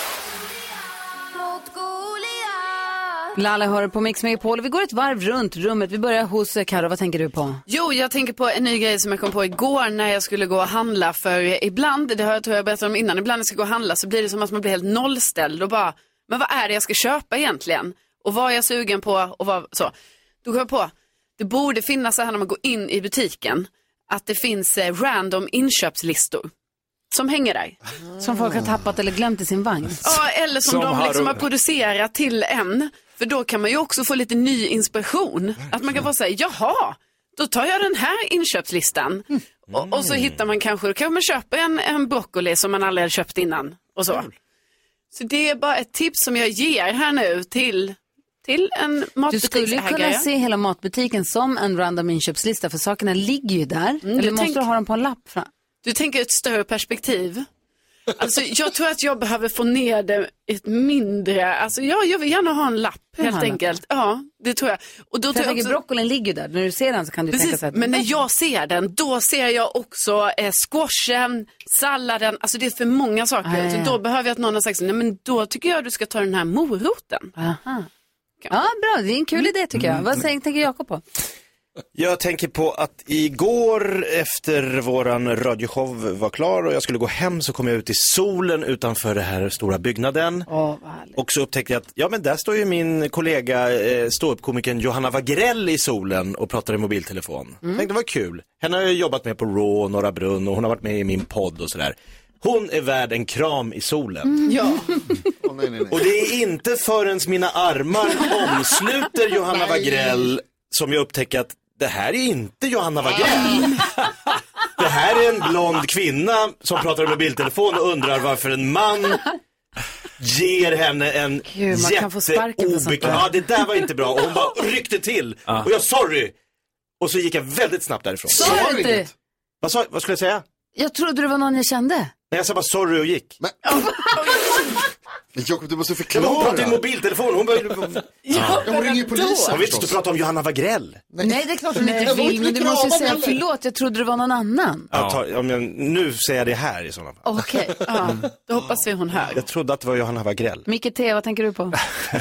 Lalla hör på Mix Megapol. Vi går ett varv runt rummet. Vi börjar hos Karo. Vad tänker du på? Jo, jag tänker på en ny grej som jag kom på igår när jag skulle gå och handla. För ibland, det har jag tror jag berättat om innan, ibland när jag ska gå och handla så blir det som att man blir helt nollställd och bara, men vad är det jag ska köpa egentligen? Och vad är jag sugen på? Och vad, så. Då går jag på, det borde finnas så här när man går in i butiken, att det finns eh, random inköpslistor som hänger där. Som folk har tappat eller glömt i sin vagn. Ja, eller som, som de liksom har producerat till en. För då kan man ju också få lite ny inspiration. Att man kan få säga, jaha, då tar jag den här inköpslistan. Mm. Och, och så hittar man kanske, då kan man köpa en, en broccoli som man aldrig har köpt innan. Och så. Mm. Så det är bara ett tips som jag ger här nu till, till en matbutiksägare. Du skulle kunna se hela matbutiken som en random inköpslista, för sakerna ligger ju där. Mm, eller måste tänk... du ha dem på en lapp fram? Du tänker ett större perspektiv. Alltså jag tror att jag behöver få ner det ett mindre, alltså jag, jag vill gärna ha en lapp helt en enkelt. Lapp. Ja, det tror jag. Och då tror jag också... broccolin ligger där, när du ser den så kan du Precis, tänka så att... men när jag ser den, då ser jag också eh, squashen, salladen, alltså det är för många saker. Ah, ja, ja. Så då behöver jag att någon har sagt, nej men då tycker jag att du ska ta den här moroten. Aha. Ja, bra, det är en kul idé tycker jag. Vad säger, tänker Jakob på? Jag tänker på att igår efter våran radioshow var klar och jag skulle gå hem, så kom jag ut i solen utanför den här stora byggnaden. Oh, och så upptäckte jag att ja, men där står ju min kollega eh, ståuppkomikern Johanna Wagrell i solen och pratar i mobiltelefon. Mm. Jag tänkte det var kul. Henne har jag jobbat med på Raw, Norra Brunn, och hon har varit med i min podd och sådär. Hon är värd en kram i solen. Mm. Ja. oh, nej, nej, nej. Och det är inte förrän mina armar omsluter Johanna Wagrell som jag upptäcker att det här är inte Johanna Wagrell. Det här är en blond kvinna som pratar i mobiltelefon och undrar varför en man ger henne en jätteobekväm... Ja, det där var inte bra. Och hon bara ryckte till. Ah. Och jag, sorry. Och så gick jag väldigt snabbt därifrån. Sorry. Vad, sa, vad skulle jag säga? Jag trodde det var någon jag kände. Nej, jag sa bara sorry och gick. Men... Jakob, du måste förklara. Men hon pratade i mobiltelefon. Hon, bara... ja, hon ringer polisen. Hon vill inte prata om Johanna Wagrell. Nej, Nej det är klart hon inte vill. Men du måste säga eller? Förlåt, jag trodde det var någon annan. Ja, ta, ja, men nu säger jag det här i sådana fall. Okej, okay. Ja, då hoppas vi hon hör. Jag trodde att det var Johanna Wagrell. Micke T, vad tänker du på?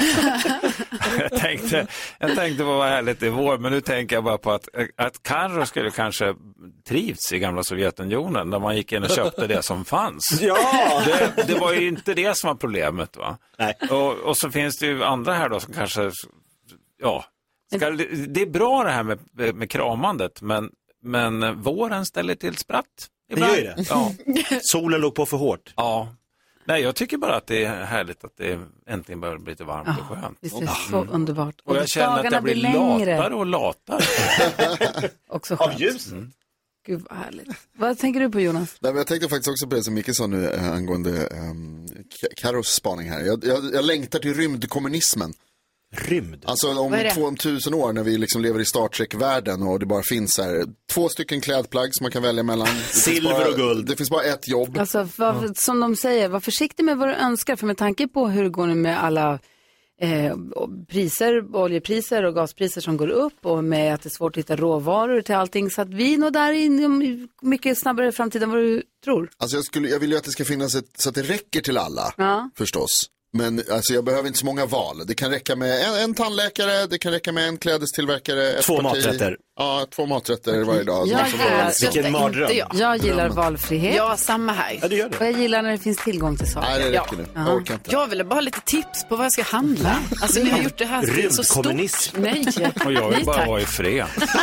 jag, tänkte, jag tänkte på vad härligt det var, men nu tänker jag bara på att, att Karo skulle kanske trivts i gamla Sovjetunionen där man gick in och köpte det som fanns. Ja! Det, det var ju inte det som var problemet, va? Nej. Och, och så finns det ju andra här då som kanske, ja, ska, det är bra det här med, med kramandet, men, men våren ställer till spratt. Ibland. Det gör det. Ja. Solen låg på för hårt. Ja. Nej, jag tycker bara att det är härligt att det äntligen börjar bli lite varmt och skönt. Det är så mm. underbart. Och, och jag känner att jag blir, blir latare och latare. Också skönt. Av ljus. Mm. Gud vad härligt. Vad tänker du på, Jonas? Nej, men jag tänkte faktiskt också på det som Micke sa nu äh, angående um, Karos spaning här. Jag, jag, jag längtar till rymdkommunismen. Rymd? Alltså om tvåtusen år när vi liksom lever i Star Trek-världen och det bara finns här två stycken klädplagg som man kan välja mellan. Silver bara, och guld. Det finns bara ett jobb. Alltså var, mm. som de säger, var försiktig med vad du önskar. För med tanke på hur det går med alla eh, priser, oljepriser och gaspriser som går upp och med att det är svårt att hitta råvaror till allting. Så att vi är nog där i mycket snabbare framtid än vad du tror. Alltså jag, skulle, jag vill ju att det ska finnas ett, så att det räcker till alla, ja. Förstås. Men alltså, jag behöver inte så många val. Det kan räcka med en, en tandläkare, det kan räcka med en klädestillverkare. Ett två parti. maträtter. Ja, två maträtter varje dag. Jag gillar, vilken mardröm. Jag. jag gillar valfrihet. Ja, samma här. Ja, det gör det. Och jag gillar när det finns tillgång till saker. Nej, det räcker ja. nu. Jag orkar inte. Jag vill bara ha lite tips på vad jag ska handla. Alltså, ni har gjort det här så stort. Nej. Och jag vill bara vara i fred.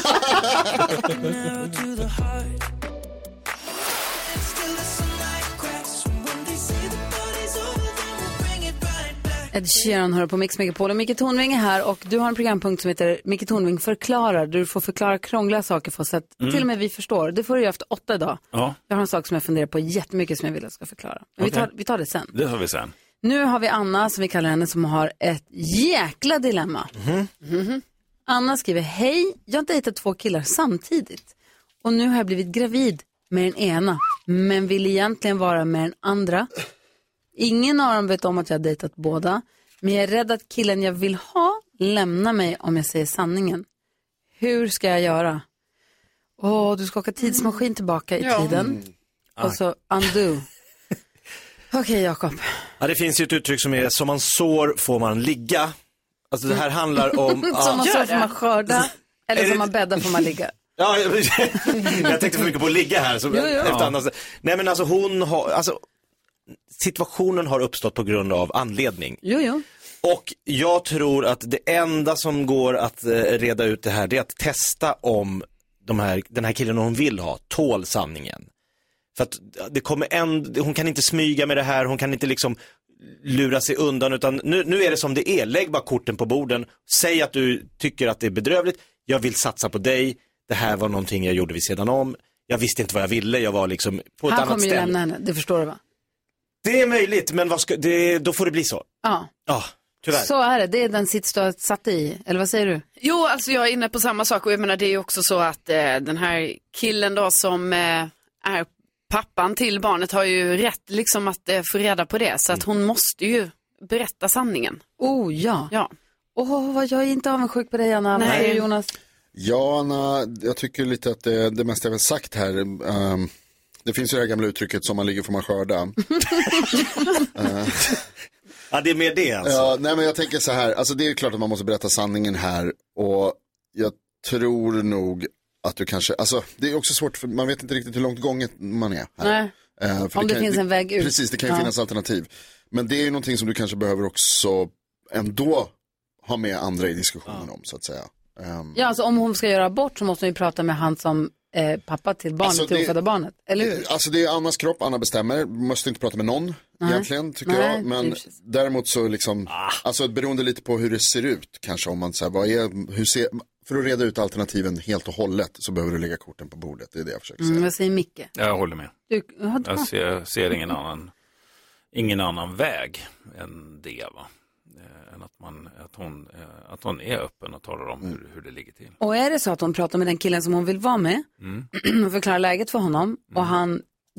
Ed Sheeran hör på Mix Megapol och Micke Tornving är här och du har en programpunkt som heter Micke Tornving förklarar. Du får förklara krångliga saker för oss så att mm. till och med vi förstår. Det får du göra efter åtta idag. Ja. Jag har en sak som jag funderar på jättemycket som jag vill att jag ska förklara. Men okay. vi, tar, vi tar det sen. Det tar vi sen. Nu har vi Anna, som vi kallar henne, som har ett jäkla dilemma. Mm. Mm-hmm. Anna skriver, hej, jag har dejtat två killar samtidigt. Och nu har jag blivit gravid med den ena, men vill egentligen vara med den andra. Ingen av dem vet om att jag har dejtat båda. Men jag är rädd att killen jag vill ha lämnar mig om jag säger sanningen. Hur ska jag göra? Åh, du ska åka tidsmaskin tillbaka i Ja. tiden. Mm. Och så undo. Okej, okay, Jakob. Ja, det finns ju ett uttryck som är som man sår får man ligga. Alltså det här handlar om... Som man sår får man skörda. Eller Är som det- man bäddar får man ligga. Ja, jag, jag tänkte för mycket på att ligga här. Så Jo, jo. efter Ja. annars, nej men alltså hon har, alltså situationen har uppstått på grund av anledning. Jo, jo. Och jag tror att det enda som går att eh, reda ut det här, det är att testa om de här, den här killen hon vill ha tål sanningen. För att det kommer en, hon kan inte smyga med det här, hon kan inte liksom lura sig undan, utan nu, nu är det som det är. Lägg bara korten på borden, säg att du tycker att det är bedrövligt, jag vill satsa på dig, det här var någonting jag gjorde vid sidan om, jag visste inte vad jag ville, jag var liksom på ett Han annat kommer ju ställe. lämna henne, det förstår du va? Det är möjligt, men vad ska, det, då får det bli så. Ja. Ja, tyvärr. Så är det, det är den sits du har satt i. Eller vad säger du? Jo, alltså jag är inne på samma sak och jag menar det är ju också så att eh, den här killen då som eh, är pappan till barnet har ju rätt liksom att eh, få reda på det. Så att hon måste ju berätta sanningen. Oh ja. Ja. Åh, vad jag är inte avundsjuk på dig, Anna. Nej. Vad säger du, Jonas? Ja, Anna, jag tycker lite att det, det mesta jag väl sagt här, um, det finns ju det här gamla uttrycket som man ligger får man skörda. uh, Ja, det är mer det alltså. Ja, nej men jag tänker så här, alltså det är klart att man måste berätta sanningen här och jag tror nog att du kanske, alltså det är också svårt för man vet inte riktigt hur långt gånget man är här. Nej. Uh, för Om det kan, finns en väg ut. Precis, det kan ju Ja. finnas alternativ. Men det är ju någonting som du kanske behöver också ändå ha med andra i diskussionen om så att säga. Um, Ja, alltså om hon ska göra abort så måste hon ju prata med han som eh, pappa till barnet, Alltså, till det- ofödda barnet. Eller hur? Alltså det är Annas kropp, Anna bestämmer. Måste inte prata med någon Nej. egentligen tycker Nej, jag. Men precis. däremot så liksom, alltså beroende lite på hur det ser ut kanske om man säger, vad är, hur ser, för att reda ut alternativen helt och hållet så behöver du lägga korten på bordet. Det är det jag försöker säga. Mm, vad säger Micke? Jag håller med. Du, ja, Jag ser, ser ingen, annan, ingen annan väg än det va. Eh, än att, man, att, hon, eh, att hon är öppen och talar om hur, hur det ligger till. Och är det så att hon pratar med den killen som hon vill vara med Mm. och förklarar läget för honom och han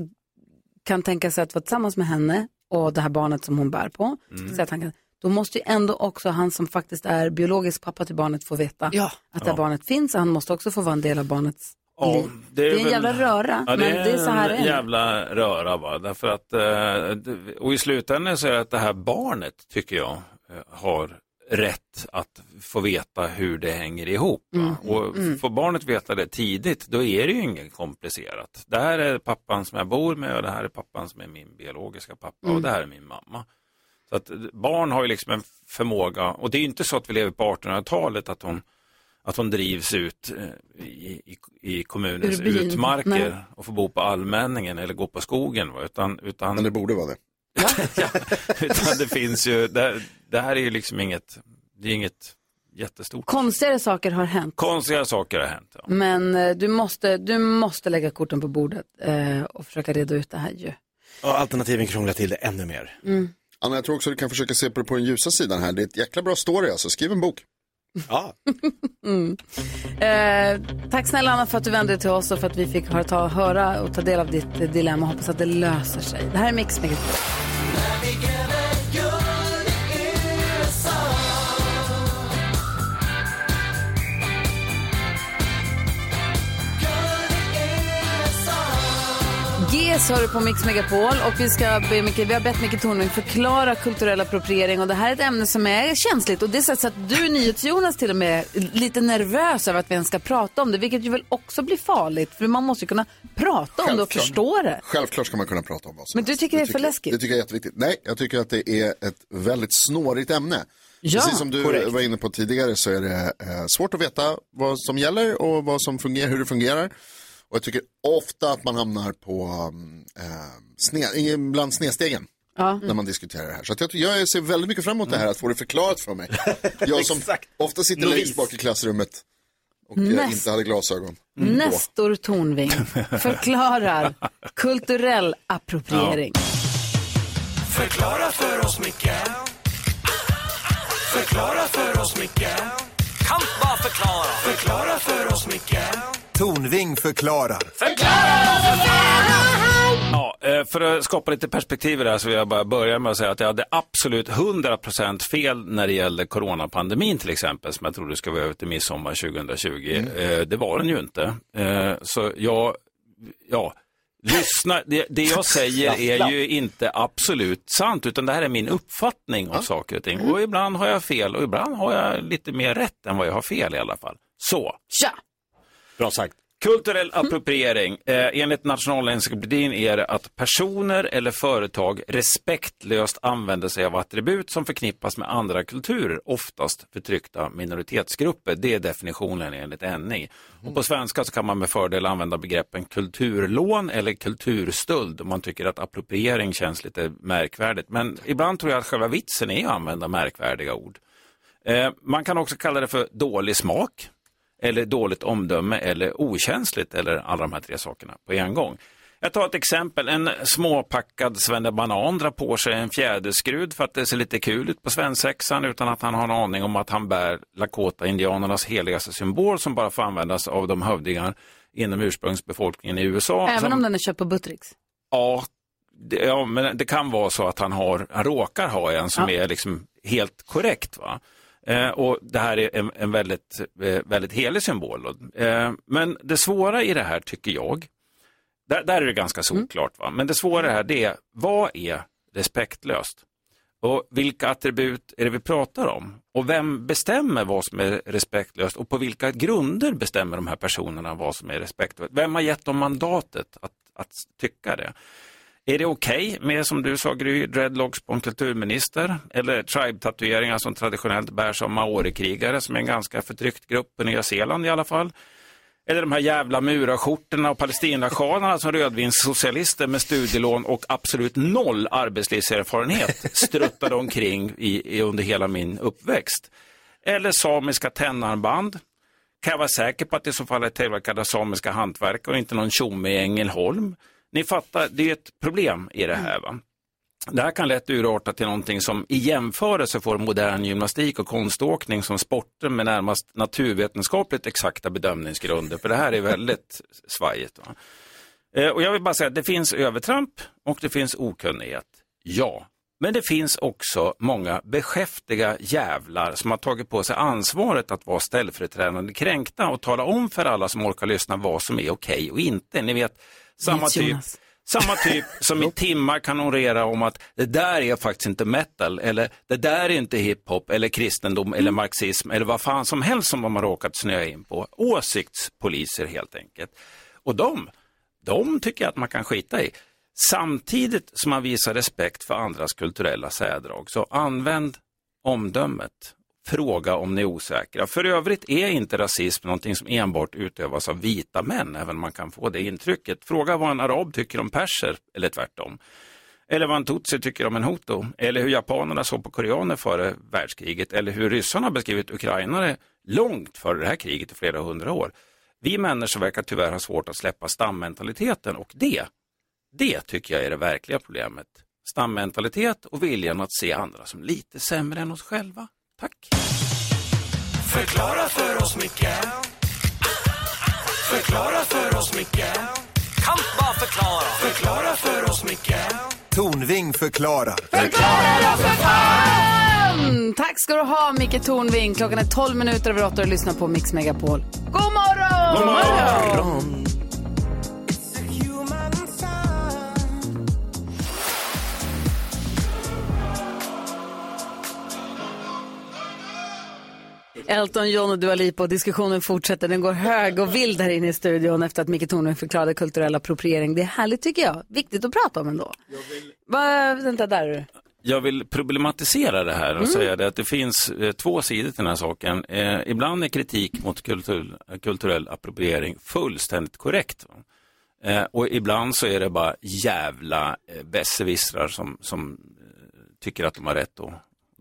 kan tänka sig att vara tillsammans med henne och det här barnet som hon bär på, Mm. så att han kan, då måste ju ändå också han som faktiskt är biologisk pappa till barnet få veta Ja. att det här Ja. barnet finns och han måste också få vara en del av barnets Ja, liv. Det är, en väl- jävla röra, Ja, men det är så här det en är. jävla röra va. Därför att, eh, det- och i slutändan så är det att det här barnet tycker jag eh, har rätt att få veta hur det hänger ihop. Va? Mm. Och Mm. får barnet veta det tidigt, då är det ju inget komplicerat. Det här är pappan som jag bor med och det här är pappan som är min biologiska pappa Mm. och det här är min mamma. Så att barn har ju liksom en förmåga, och det är ju inte så att vi lever på artonhundratalet att hon, att hon drivs ut eh, i, i, i kommunens Ur byn. utmarker Nej. och får bo på allmänningen eller gå på skogen. Va? Utan, utan, Men det borde vara det. ja, utan det finns ju, det, det här är ju liksom inget, det är inget jättestort. Konstigare saker har hänt. Konstiga saker har hänt. Ja. Men eh, du måste, du måste lägga korten på bordet eh, och försöka reda ut det här ju. Och alternativen krånglar till det ännu mer. Mm. Anna, jag tror också att du kan försöka se på det på den ljusa sidan här. Det är ett jäkla bra story alltså. Skriv en bok. Ja. Mm. Eh, tack snälla Anna för att du vände dig till oss och för att vi fick höra, ta, höra och ta del av ditt eh, dilemma. Hoppas att det löser sig. Det här är Mix Megapol. G S hör du på Mix Megapol och vi, ska be Micke, vi har bett Micke Tornving förklara kulturell appropriering och det här är ett ämne som är känsligt och det är så att du, NyhetsJonas, till och med är lite nervös över att vi ens ska prata om det, vilket ju väl också blir farligt för man måste ju kunna prata om det och förstå det. Självklart ska man kunna prata om vad som Men du helst. tycker det är för tycker, läskigt? Det tycker jag är jätteviktigt. Nej, jag tycker att det är ett väldigt snårigt ämne. Ja, Precis som du korrekt. var inne på tidigare så är det eh, svårt att veta vad som gäller och vad som fungerar, hur det fungerar. Och jag tycker ofta att man hamnar på eh, sne, bland snedstegen Ja. när man diskuterar det här. Så att jag, jag ser väldigt mycket fram emot det här, att få det förklarat för mig. Jag som ofta sitter Novis. längst bak i klassrummet och eh, Näst- inte hade glasögon. Nestor Tornving förklarar kulturell appropriering. Förklara för oss, Micke. Förklara för oss, Micke. Kan bara förklara. Förklara för oss, Micke. Tornving förklarar. Förklara för fan! Ja, för att skapa lite perspektiv där så vill jag bara börja med att säga att jag hade absolut hundra procent fel när det gällde coronapandemin till exempel, som jag trodde skulle vara över till midsommar tjugohundratjugo. Mm. Det var den ju inte. Så jag, ja, lyssna, det, det jag säger är ju inte absolut sant, utan det här är min uppfattning om saker och ting. Och ibland har jag fel och ibland har jag lite mer rätt än vad jag har fel i alla fall. Så. Tja! Bra sagt. Kulturell appropriering. Eh, enligt Nationalencyklopedin är det att personer eller företag respektlöst använder sig av attribut som förknippas med andra kulturer, oftast förtryckta minoritetsgrupper. Det är definitionen enligt N I. Och på svenska så kan man med fördel använda begreppen kulturlån eller kulturstöld om man tycker att appropriering känns lite märkvärdigt. Men ibland tror jag att själva vitsen är att använda märkvärdiga ord. Eh, man kan också kalla det för dålig smak, eller dåligt omdöme eller okänsligt, eller alla de här tre sakerna på en gång. Jag tar ett exempel. En småpackad svennebanan drar på sig en fjäderskrud för att det ser lite kul ut på svensexan utan att han har en aning om att han bär Lakota-indianernas heligaste symbol som bara får användas av de hövdingar inom ursprungsbefolkningen i U S A. Även som, om den är köpt på Buttricks? Ja, det, ja, men det kan vara så att han, har, han råkar ha en som ja. är liksom helt korrekt, va? Eh, och det här är en, en väldigt, eh, väldigt helig symbol. Eh, men det svåra i det här tycker jag, där, där är det ganska solklart, va? Men det svåra här det är, vad är respektlöst? Och vilka attribut är det vi pratar om? Och vem bestämmer vad som är respektlöst? Och på vilka grunder bestämmer de här personerna vad som är respektlöst? Vem har gett dem mandatet att, att tycka det? Är det okej okay med, som du sa Gry, dreadlocks på en kulturminister? Eller tribe-tatueringar som traditionellt bärs av maorikrigare som är en ganska förtryckt grupp på Nya Zeeland i alla fall? Eller de här jävla murarskjortorna och palestinaschanerna som rödvinssocialister med studielån och absolut noll arbetslivserfarenhet struttade omkring i, i under hela min uppväxt? Eller samiska tennarmband? Kan jag vara säker på att det i så fall är tillverkade samiska hantverk och inte någon tjomme i Ängelholm? Ni fattar, det är ett problem i det här, va? Det här kan lätt urarta till någonting som i jämförelse får modern gymnastik och konståkning som sporter med närmast naturvetenskapligt exakta bedömningsgrunder. För det här är väldigt svajigt, va? Eh, och jag vill bara säga att det finns övertramp och det finns okunnighet. Ja, men det finns också många beskäftiga jävlar som har tagit på sig ansvaret att vara ställföreträdande kränkta och tala om för alla som orkar lyssna vad som är okej och inte. Ni vet, samma typ, samma typ som i timmar kan orera om att det där är faktiskt inte metal, eller det där är inte hiphop, eller kristendom, eller marxism, eller vad fan som helst som man har råkat snöa in på. Åsiktspoliser helt enkelt. Och de, de tycker jag att man kan skita i. Samtidigt som man visar respekt för andras kulturella särdrag, så använd omdömet. Fråga om ni är osäkra. För övrigt är inte rasism någonting som enbart utövas av vita män, även om man kan få det intrycket. Fråga vad en arab tycker om perser, eller tvärtom. Eller vad en tutsi tycker om en hutu. Eller hur japanerna såg på koreaner före världskriget. Eller hur ryssarna beskrivit ukrainare långt före det här kriget i flera hundra år. Vi människor verkar tyvärr ha svårt att släppa stammentaliteten, och det, det tycker jag är det verkliga problemet. Stammentalitet och viljan att se andra som lite sämre än oss själva. Tack. Förklara för oss, Micke. Förklara för oss, Micke. Kan bara förklara. Förklara för oss, Micke. Tornving förklarar. Förklara då för fan! Tack ska du ha, Micke Tornving. Klockan är tolv minuter över åtta och lyssnar på Mix Megapol. God morgon! God morgon! Elton John och Dua Lipa, och diskussionen fortsätter. Den går hög och vild här inne i studion efter att Micke Tornving förklarade kulturell appropriering. Det är härligt tycker jag. Viktigt att prata om ändå. Vill... Va, vänta, där är du. Jag vill problematisera det här och mm. säga det att det finns eh, två sidor till den här saken. Eh, ibland är kritik mot kultur, kulturell appropriering fullständigt korrekt. Eh, och ibland så är det bara jävla eh, besserwissrar som, som eh, tycker att de har rätt att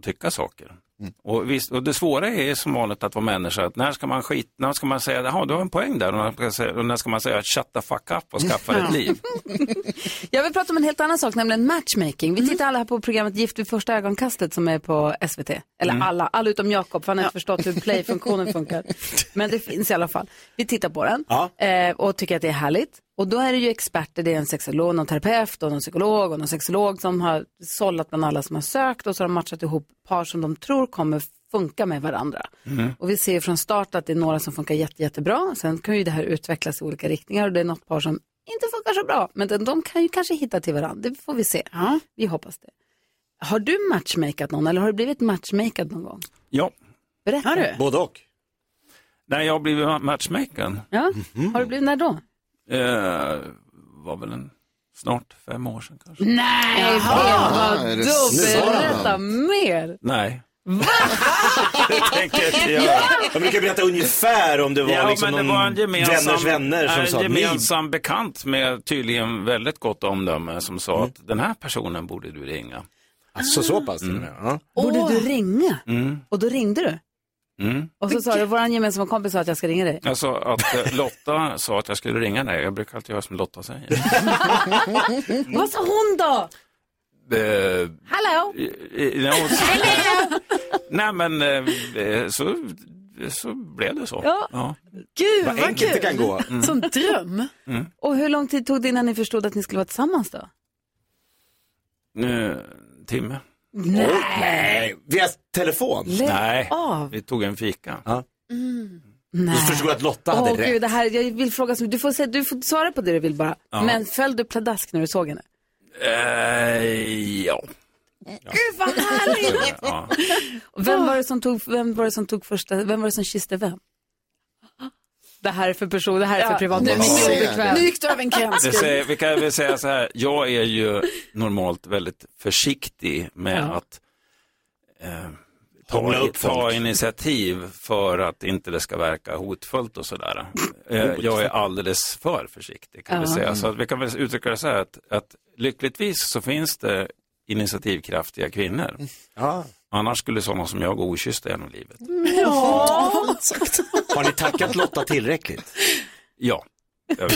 tycka saker. Mm. Och, visst, och det svåra är som vanligt att vara människa. Att när ska man skit, när ska man säga, jaha, du har en poäng där. Och när ska man säga, och när ska man säga shut the fuck up och skaffa ett liv. Jag vill prata om en helt annan sak, nämligen matchmaking. Vi tittar alla här på programmet Gift vid första ögonkastet som är på S V T. Eller mm. alla, alla utom Jakob, för han har inte förstått hur play-funktionen funkar. Men det finns i alla fall. Vi tittar på den ja. eh, och tycker att det är härligt. Och då är det ju experter, det är en sexolog, någon terapeut och någon psykolog och någon sexolog som har sållat bland alla som har sökt och så har de matchat ihop par som de tror kommer funka med varandra. Mm. Och vi ser från start att det är några som funkar jätte, jättebra. Sen kan ju det här utvecklas i olika riktningar och det är något par som inte funkar så bra. Men de kan ju kanske hitta till varandra, det får vi se. Ja. Vi hoppas det. Har du matchmakat någon eller har du blivit matchmakad någon gång? Ja. Berätta. Har du? Både och. Nej, jag har blivit matchmakad. Ja, mm. Har du blivit när då? Eh, var väl en snart fem år sedan kanske. Nej, vad då? Berätta mer. Nej. Va? Det tänker jag inte göra. Jag brukar berätta ungefär om det var ja, liksom men det någon var en gemensam, vänners vänner som en sa en gemensam bekant med tydligen väldigt gott omdöme som sa mm. att den här personen borde du ringa. Alltså så pass? Mm. Ja. Borde du ringa? Mm. Och då ringde du? Mm. Och så sa du, våran gemensamma kompis sa att jag ska ringa dig. Alltså att eh, Lotta sa att jag skulle ringa dig. Jag brukar alltid göra som Lotta säger. Vad sa hon då? Uh, Hallå? Uh, uh, Nej men uh, så, så blev det så. Ja. Ja. Gud vad, vad enkelt kul. Det kan gå. Mm. Som dröm. Mm. Och hur lång tid tog det innan ni förstod att ni skulle vara tillsammans då? Uh, timme. Nej. Oh, nej. Via telefon? Lägg nej, av. vi tog en fika. Ja. Mm. Du förstod att Lotta hade oh, rätt. Gud, det här, jag vill fråga, du får, se, du får svara på det du vill bara. Ja. Men föll du pladask när du såg henne? Uh, ja. Ja. Gud vad härligt! Ja. Vem var det som tog, vem var det som tog första, vem var det som kysste vem? Det här är för person, det här är ja. för privat. Nu, nu gick du över en gräns. Vi kan väl säga så här, jag är ju normalt väldigt försiktig med ja. att eh, ta, ta initiativ för att inte det ska verka hotfullt och sådär. Eh, jag är alldeles för försiktig kan ja. vi säga. Så att vi kan väl uttrycka det så här att, att lyckligtvis så finns det initiativkraftiga kvinnor. Ja. Annars skulle sådana som jag gå okyssta genom livet. Ja. Har ni tackat Lotta tillräckligt? Ja. Gud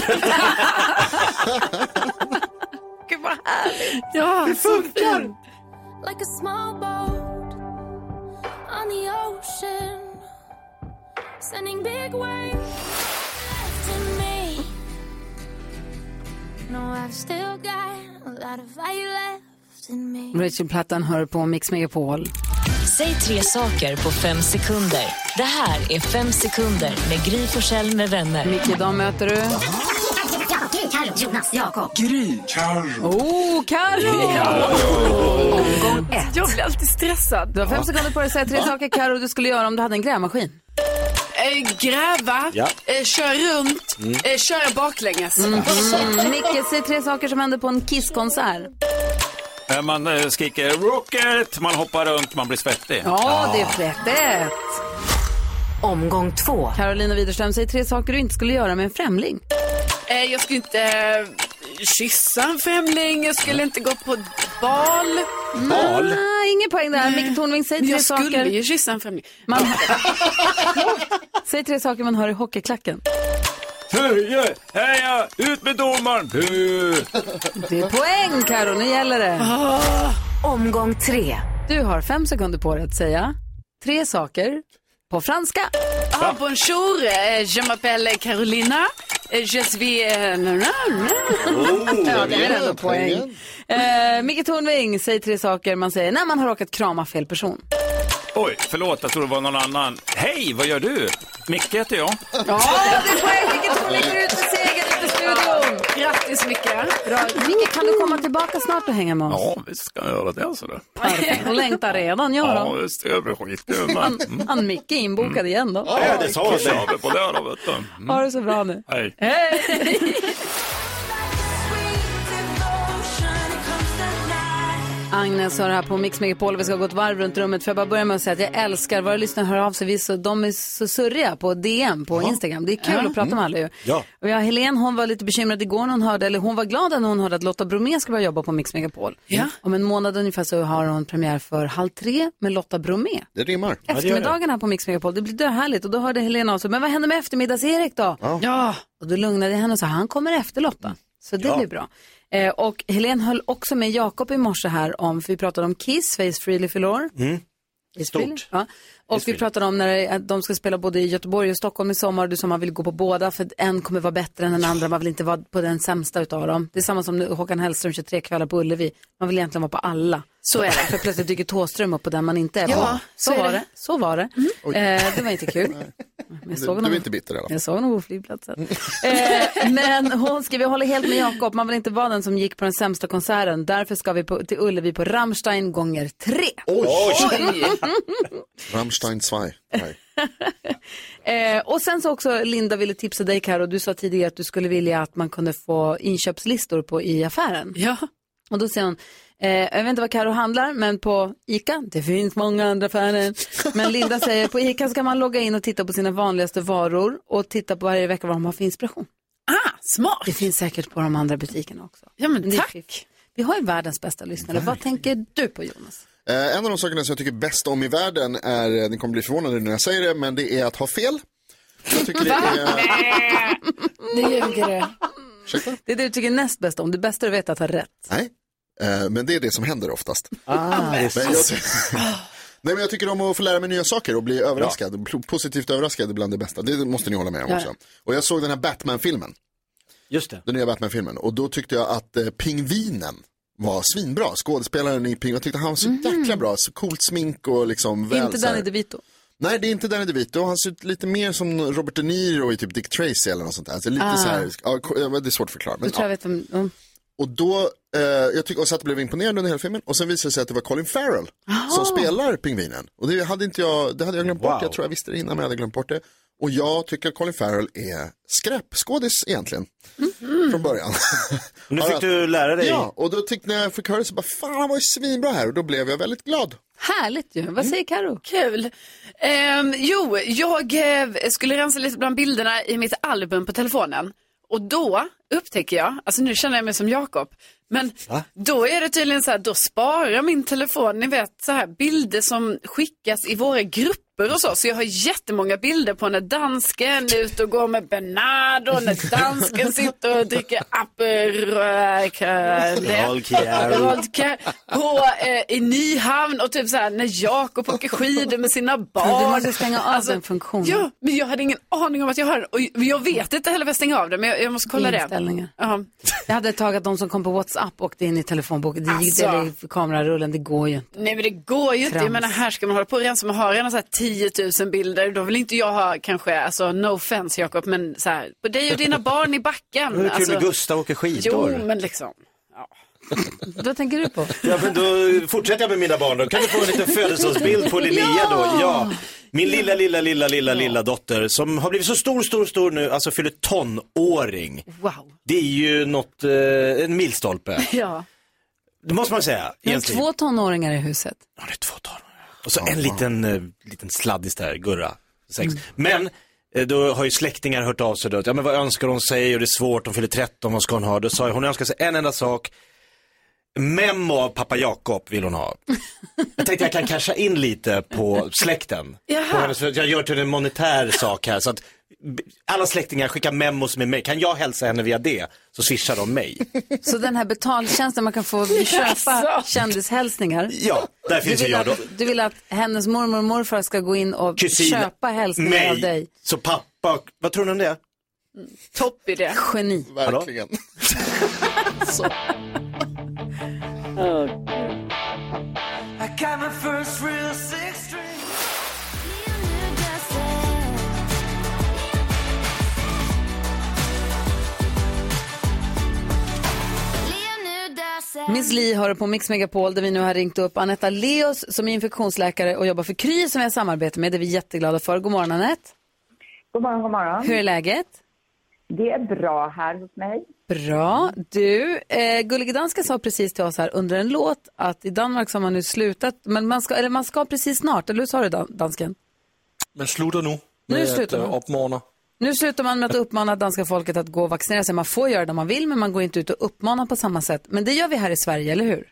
vad härligt. Ja, det funkar. Like a small boat on the ocean, sending big waves to me. No, I've still got a lot of fire left in me. Rachel Plattan hör på Mix Megapol. Säg tre saker på fem sekunder. Det här är fem sekunder med Gry Forssell med vänner. Micke, idag möter du... Gry, Carro, Jonas, Jakob. Gry, Carro. Oh, Carro! Omgång ett. Jag blir alltid stressad. Du har fem ja. sekunder på dig att säga tre saker, Carro, du skulle göra om du hade en grävmaskin. Eh, gräva, ja. eh, köra runt, mm. eh, köra baklänges. Mm. Mm. Micke, säg tre saker som händer på en Kiss-konsert. Man äh, skriker rocket, man hoppar runt, man blir svettig. Ja, det är frättet. Omgång två. Carolina Widerström, säger tre saker du inte skulle göra med en främling. Eh, jag skulle inte eh, kyssa en främling, jag skulle inte gå på bal. Bal? Nej, ingen poäng där. Micke Tornving, säg tre jag saker. Jag skulle ju kyssa en främling. Man... säg tre saker man hör i hockeyklacken. Heja, heja, ut med domaren. Det är poäng, Karo, nu gäller det. Oh. Omgång tre. Du har fem sekunder på dig att säga tre saker på franska. Ah, bonjour, je m'appelle Carolina. Je suis... Oh, ja, det är ändå poäng. Eh, Micke Tornving, säg tre saker man säger när man har råkat krama fel person. Oj, förlåt, jag tror det var någon annan. Hej, vad gör du? Micke heter jag. Ja, det är poäng. Micke Tornving går ut med segern i studion. Grattis, Micke. Bra. Micke, kan du komma tillbaka snart och hänga med oss? Ja, vi ska göra det alltså. Perfekt. Längtar redan, gör Ja, visst, det är skitkul. Han, han Micke är inbokad mm. igen då. Ja, det sa jag. Ja, vi på det då, vet du. Mm. Ha det så bra nu. Hej. Hej. Agnes har det här på Mix Megapol. Vi ska gå ett varv runt rummet. För jag bara börja med att säga att jag älskar våra lyssnare hör av sig. Vi så, de är så surriga på D M på ja. Instagram. Det är kul ja. att prata med alla ju. Ja. Och jag, Helene, hon var lite bekymrad igår när hon hörde, eller hon var glad när hon hörde att Lotta Bromé ska börja jobba på Mix Megapol. Ja. Om en månad ungefär så har hon premiär för Halv tre med Lotta Bromé. Det rimmar. Eftermiddagen här på Mix Megapol. Det blir döhärligt. Och då hörde Helene av sig, men vad händer med eftermiddags-Erik då? Ja. ja. Och då lugnade jag henne och sa, han kommer efter Lotta. Så det ja. blir bra. Eh, och Helene höll också med Jakob i morse här om, för vi pratade om Kiss, Face Freely Fyllor. Mm. Stort. Ja. Och vi pratade om när de ska spela både i Göteborg och Stockholm i sommar. Du sa man vill gå på båda för en kommer vara bättre än den andra. Man vill inte vara på den sämsta utav dem. Det är samma som Håkan Hellström tjugotre kvällar på Ullevi. Man vill egentligen vara på alla. Så är det. För plötsligt dyker Thåström upp på den man inte är på. Ja, så, så var det. det. Så var det. Mm. Eh, det var inte kul. Jag såg du, du är inte bitter i alla fall. Jag såg nog på flygplatsen. eh, men hon skrev, jag håller helt med Jakob. Man vill inte vara den som gick på den sämsta konserten. Därför ska vi på, till Ullevi på Rammstein gånger tre. Oj! Oj. Rammstein två. eh, och sen så också Linda ville tipsa dig, Karo. Du sa tidigare att du skulle vilja att man kunde få inköpslistor på i affären. Ja. Och då säger hon, eh, jag vet inte vad Karo handlar, men på ICA, det finns många andra affärer. Men Linda säger, på ICA ska man logga in och titta på sina vanligaste varor och titta på varje vecka vad de har för inspiration. Ah, smart. Det finns säkert på de andra butikerna också. Ja, men tack. Är, vi har ju världens bästa lyssnare. Verkligen. Vad tänker du på, Jonas? Eh, en av de sakerna som jag tycker bäst om i världen är, ni kommer bli förvånade när jag säger det, men det är att ha fel. Jag tycker det är... Det ljuger det. Det är det du tycker näst bäst om. Det bästa du vet är att ha rätt. Nej, eh, men det är det som händer oftast. Ah, men jag ty- Nej, men jag tycker om att få lära mig nya saker och bli överraskad. Ja. Positivt överraskad är bland det bästa. Det måste ni hålla med om också. Ja. Och jag såg den här Batman-filmen. Just det. Den nya Batman-filmen. Och då tyckte jag att eh, pingvinen var svinbra. Skådespelaren i Pingvin. Jag tyckte han var så mm. jäkla bra. Så coolt smink och liksom väl. Inte Danny DeVito. Nej, det är inte Danny DeVito. Han ser ut lite mer som Robert De Niro i typ Dick Tracy eller något sånt där. Alltså lite ah. så här, ja, det är svårt att förklara. Men, tror jag vet om, om. Och då, eh, jag tyckte också att jag blev imponerad under hela filmen. Och sen visade det sig att det var Colin Farrell Aha. som spelar pingvinen. Och det hade inte jag, det hade jag glömt wow. bort. Jag tror jag visste det innan, men jag hade glömt bort det. Och jag tycker att Colin Farrell är skräpskådis egentligen. Mm. Från början. Nu fick du lära dig. Ja, och då tyckte när jag fick höra så bara, fan han var ju svinbra här. Och då blev jag väldigt glad. Härligt ju. Vad säger Karo? Kul. Um, jo, jag uh, skulle rensa lite bland bilderna i mitt album på telefonen. Och då upptäcker jag, alltså nu känner jag mig som Jakob. Men Va? Då är det tydligen så här, då sparar min telefon, ni vet så här bilder som skickas i våra grupper och så. Så jag har jättemånga bilder på när dansken är ute och går med Bernard och när dansken sitter och dricker Aperol på eh, i Nyhamn och typ så här när Jakob åker skidor med sina barn. Du måste stänga av alltså, den funktionen. Ja, men jag hade ingen aning om att jag har den. Och jag vet inte heller vad jag stänger av det, men jag, jag måste kolla det. Uh-huh. Jag hade tagit att de som kom på WhatsApp åkte in i telefonboken. Det gick alltså. Det kamerarullen, det går ju inte. Nej, men det går ju inte. Jag menar, här ska man hålla på och rensa. Man har redan så här tio tusen bilder. Då vill inte jag ha kanske, alltså no offense Jakob, men så här, på dig och dina barn i backen. Hur kul alltså, med Gustav åker skidor? Jo, men liksom, ja. Vad tänker du på? Ja, men då fortsätter jag med mina barn. Då kan du få en liten födelsedagsbild på Linnea ja! då. Ja, min lilla, lilla, lilla, lilla, ja. lilla dotter som har blivit så stor, stor, stor nu. Alltså fyller tonåring. Wow. Det är ju något, eh, en milstolpe. Ja. Det måste man säga. Det är två tonåringar i huset. Ja, det är två tonåringar. Och så en liten, uh, liten sladdis där, Gurra. Sex. Mm. Men uh, då har ju släktingar hört av sig då. Ja, men vad önskar hon sig? Och det är svårt, hon fyller tretton, vad ska hon ha? Då sa jag, hon önskar sig en enda sak. Memo av pappa Jakob vill hon ha. Jag tänkte jag kan casha in lite på släkten. På hennes, jag gör till en monetär sak här. Så att alla släktingar skickar memos med mig. Kan jag hälsa henne via det så swishar de mig. Så den här betaltjänsten man kan få köpa kändishälsningar. Ja, där finns ju jag då. Att, du vill att hennes mormor och morfar ska gå in och Kusin, köpa hälsningar mig. Av dig. Så pappa, vad tror du om det? Mm, topp idé. Geni. Verkligen. Så. Oh. I got my first real six string. Miss Li har på Mix Megapol där vi nu har ringt upp Anetta Leos som är infektionsläkare och jobbar för Kry som vi har samarbete med. Det är vi jätteglada för. God morgon Anette. God morgon, god morgon. Hur är läget? Det är bra här hos mig. Bra. Du, eh, Gullige Dansken sa precis till oss här under en låt att i Danmark så har man nu slutat, men man ska, eller man ska precis snart, eller hur sa du Dansken? Men slutar nu med nu slutar att uppmana. Nu slutar man med att uppmana danska folket att gå och vaccinera sig. Man får göra det man vill, men man går inte ut och uppmanar på samma sätt. Men det gör vi här i Sverige, eller hur?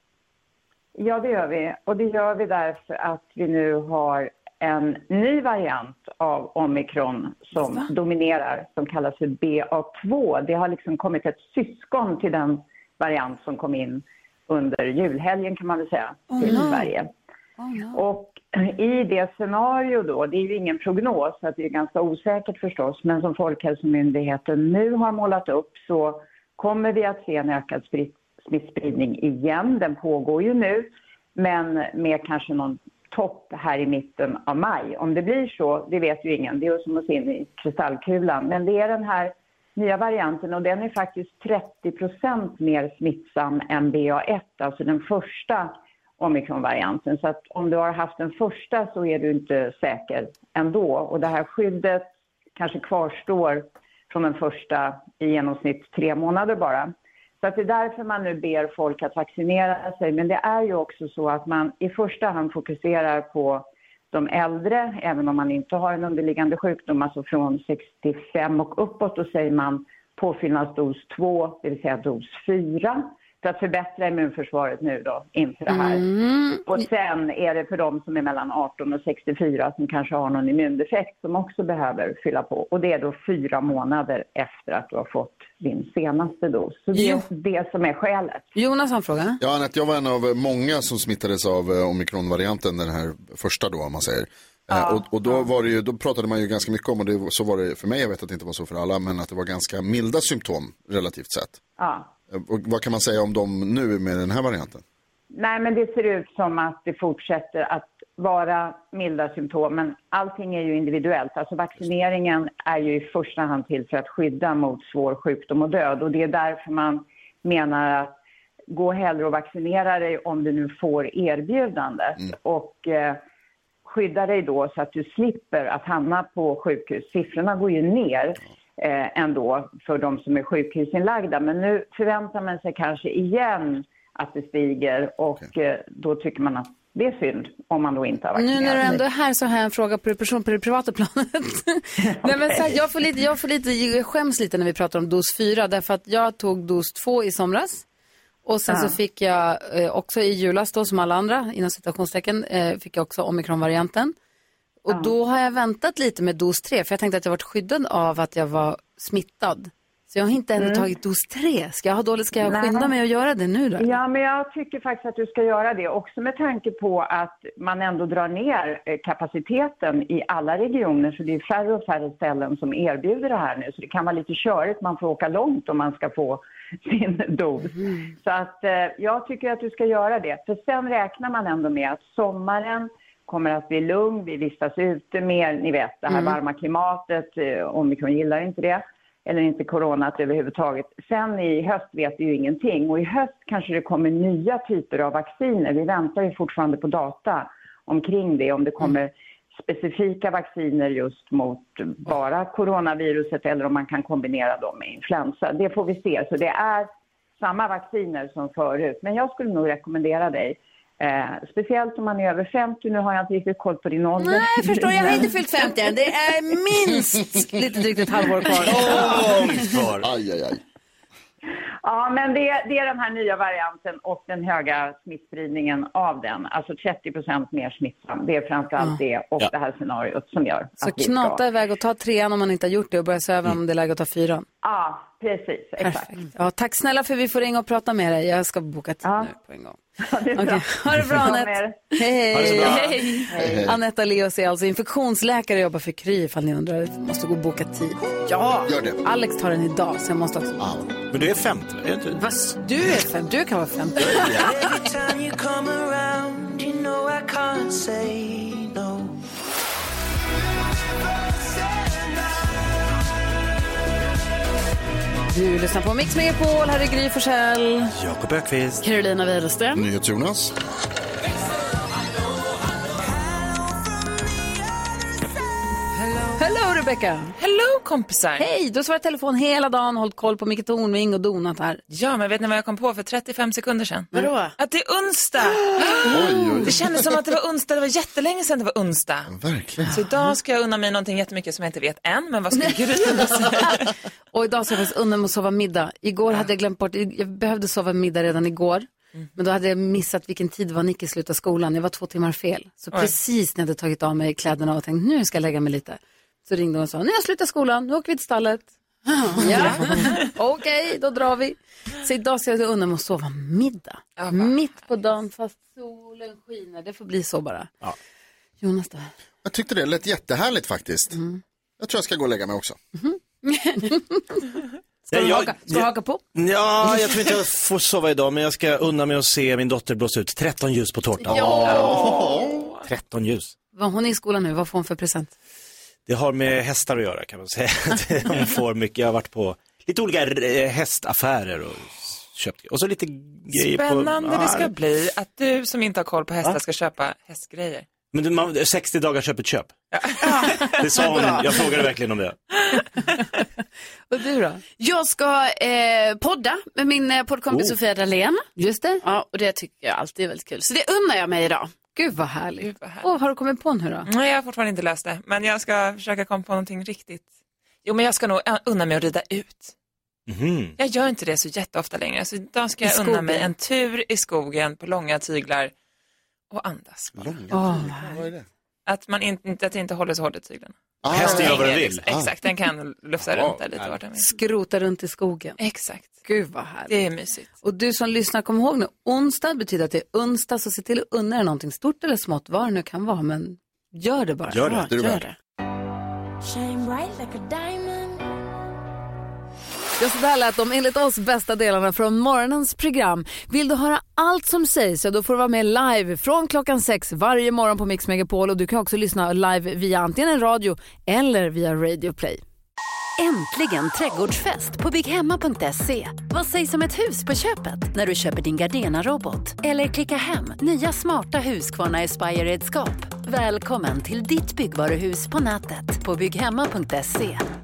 Ja, det gör vi. Och det gör vi därför att vi nu har en ny variant av omikron som Va? dominerar, som kallas för B A två. Det har liksom kommit ett syskon till den variant som kom in under julhelgen, kan man väl säga, oh, till no. Sverige. Oh, no. Och i det scenario då, det är ju ingen prognos, så att det är ganska osäkert förstås, men som Folkhälsomyndigheten nu har målat upp så kommer vi att se en ökad smittspridning igen. Den pågår ju nu, men med kanske någon topp här i mitten av maj. Om det blir så, det vet ju ingen, det är ju som att se in i kristallkulan, men det är den här nya varianten och den är faktiskt trettio procent mer smittsam än B A ett, alltså den första omikronvarianten. Så att om du har haft den första så är du inte säker ändå. Och det här skyddet kanske kvarstår från den första i genomsnitt tre månader bara. Så att det är därför man nu ber folk att vaccinera sig. Men det är ju också så att man i första hand fokuserar på de äldre, även om man inte har en underliggande sjukdom, alltså från sextiofem och uppåt, och säger man påfyllnadsdos två, det vill säga dos fyra. För att förbättra immunförsvaret nu då, inför det här. Mm. Och sen är det för de som är mellan arton och sextiofyra som kanske har någon immundefekt som också behöver fylla på. Och det är då fyra månader efter att du har fått din senaste dos. Så det är det som är skälet. Jonas har en fråga. Ja, Anette, jag var en av många som smittades av omikronvarianten, den här första då, om man säger. Ja, och, och då, var det ju, då pratade man ju ganska mycket om, och det, så var det för mig, jag vet att det inte var så för alla, men att det var ganska milda symptom relativt sett. Ja. Och vad kan man säga om dem nu med den här varianten? Nej, men det ser ut som att det fortsätter att vara milda symptom, men allting är ju individuellt. Alltså vaccineringen är ju i första hand till för att skydda mot svår sjukdom och död, och det är därför man menar att gå hellre och vaccinera dig om du nu får erbjudandet. Mm. Och eh, skydda dig då så att du slipper att hamna på sjukhus. Siffrorna går ju ner eh, ändå för de som är sjukhusinlagda. Men nu förväntar man sig kanske igen att det stiger, och okay. eh, då tycker man att det är synd om man då inte har vaccinerat. Nu när du ändå är här så har jag en fråga på det, person, på det privata planet. Okay. Nej, men så här, jag, får lite, jag, får lite, jag skäms lite när vi pratar om dos fyra, därför att jag tog dos två i somras. Och sen ja. så fick jag eh, också i julas då, som alla andra, inom citationstecken, eh, fick jag också omikronvarianten. Och ja. då har jag väntat lite med dos tre, för jag tänkte att jag varit skyddad av att jag var smittad. Så jag har inte ännu mm. tagit dos tre. Ska jag ha dåligt, ska jag Nej. skynda mig att göra det nu då? Ja, men jag tycker faktiskt att du ska göra det. Också med tanke på att man ändå drar ner kapaciteten i alla regioner. Så det är färre och färre ställen som erbjuder det här nu. Så det kan vara lite körigt. Man får åka långt om man ska få sin dos. Mm. Så att eh, jag tycker att du ska göra det. För sen räknar man ändå med att sommaren kommer att bli lugn. Vi vistas ute mer. Ni vet, det här mm. varma klimatet. Eh, omikron gillar inte det. Eller inte coronat överhuvudtaget. Sen i höst vet vi ju ingenting. Och i höst kanske det kommer nya typer av vacciner. Vi väntar ju fortfarande på data omkring det. Om det kommer mm. specifika vacciner just mot bara coronaviruset. Eller om man kan kombinera dem med influensa. Det får vi se. Så det är samma vacciner som förut. Men jag skulle nog rekommendera dig. Eh, speciellt om man är över femtio. Nu har jag inte riktigt koll på din ålder. Nej, jag förstår, jag har inte fyllt femtio än. Det är minst lite drygt ett halvår kvar. Oh, aj, aj, aj. Ja, men det, det är den här nya varianten och den höga smittspridningen av den. Alltså trettio procent mer smittsam. Det är framförallt ja. det och ja. det här scenariot som gör Så att vi knata ska... iväg och ta trean om man inte har gjort det och börja se över mm. om det är läge att ta fyran. Ja, precis. Exakt. Ja, tack snälla för vi får ringa och prata med dig. Jag ska boka tid ja. nu på en gång. Ja, det är okay. bra. Ha det bra, Anette. Hej, hej. Hej. Hej. Anette Leos är alltså infektionsläkare och jobbar för Kry, ifall ni undrar. Jag måste gå och boka tid. Ja, gör det. Alex tar den idag, så jag måste också. Ja. Men du är femtio, är inte? Vad? Du är fem, du kan vara femtio. Du lyssnar på Mix Megapol, här är Gry Forssell, Jakob Öqvist, Carolina Widerström, NyhetsJonas. Hello Rebecca! Hello kompisar! Hej, du har svarat telefon hela dagen och hållit koll på Micke Tornving och donat här. Ja, men vet ni vad jag kom på för trettiofem sekunder sedan? Mm. Vadå? Att det är onsdag! Oj, oj. Det kändes som att det var onsdag, det var jättelänge sedan det var onsdag. Verkligen. Så idag ska jag unna mig någonting jättemycket som jag inte vet än, men vad ska Gry säga? Och idag ska jag faktiskt unna mig att sova middag. Igår hade jag glömt bort, jag behövde sova middag redan igår. Mm. Men då hade jag missat vilken tid var Nicke slutade skolan. Jag var två timmar fel. Så Oj. precis när jag hade tagit av mig kläderna och tänkt nu ska jag lägga mig lite. Så ringde hon och sa, nu har jag slutat skolan, nu åker vi till stallet. Ja, okej, okay, då drar vi. Så idag ska jag unna mig att sova middag. Ja, mitt på dagen fast solen skiner. Det får bli så bara. Ja. Jonas då? Jag tyckte det lät jättehärligt faktiskt. Mm. Jag tror jag ska gå och lägga mig också. Mm. Ska du, jag, haka, ska du haka på? Ja, jag tror inte jag får sova idag, men jag ska unna mig att se min dotter blåsa ut tretton ljus på tårtan. Ja. tretton ljus. Hon är i skolan nu, vad får hon för present? Det har med hästar att göra kan man säga. Hon får mycket, jag har varit på lite olika hästaffärer och köpt. Och så lite grejer på... Spännande det ska bli att du som inte har koll på hästar ja. ska köpa hästgrejer. Men man, sextio dagar köp ett köp. Ja. Det sa hon, jag frågade verkligen om det. Och du då? Jag ska eh, podda med min eh, poddkompis oh. Sofia Dalén. Just det. Ja, och det tycker jag alltid är väldigt kul. Så det unnar jag mig idag. Gud vad härligt. Gud vad härligt. Oh, har du kommit på nu då? Nej, jag har fortfarande inte läst det. Men jag ska försöka komma på någonting riktigt. Jo, men jag ska nog unna mig att rida ut. Mm. Jag gör inte det så jätteofta längre. Så idag ska jag unna mig en tur i skogen på långa tyglar. Och andas. Oh. Vad är det? Att man inte, att det inte håller så hårt i tyglarna. Ah, hästen gör vad den vill. Exakt, den kan lufsa ah, runt där lite. Vart den vill. Skrota runt i skogen. Exakt. Gud vad härligt. Det är mysigt. Och du som lyssnar, kom ihåg nu, onsdag betyder att det är onsdag, så se till att unna er någonting stort eller smått, vad det nu kan vara, men gör det bara. Gör det, ja, det är gör det. Shine bright like a diamond. Ja, så där lät de enligt oss bästa delarna från morgonens program. Vill du höra allt som sägs så då får du vara med live från klockan sex varje morgon på Mix Megapol. Och du kan också lyssna live via antingen en radio eller via Radio Play. Äntligen trädgårdsfest på bygghemma punkt se. Vad sägs om ett hus på köpet när du köper din Gardena-robot? Eller klicka hem nya smarta Husqvarna Aspire-redskap. Välkommen till ditt byggvaruhus på nätet på bygghemma punkt se.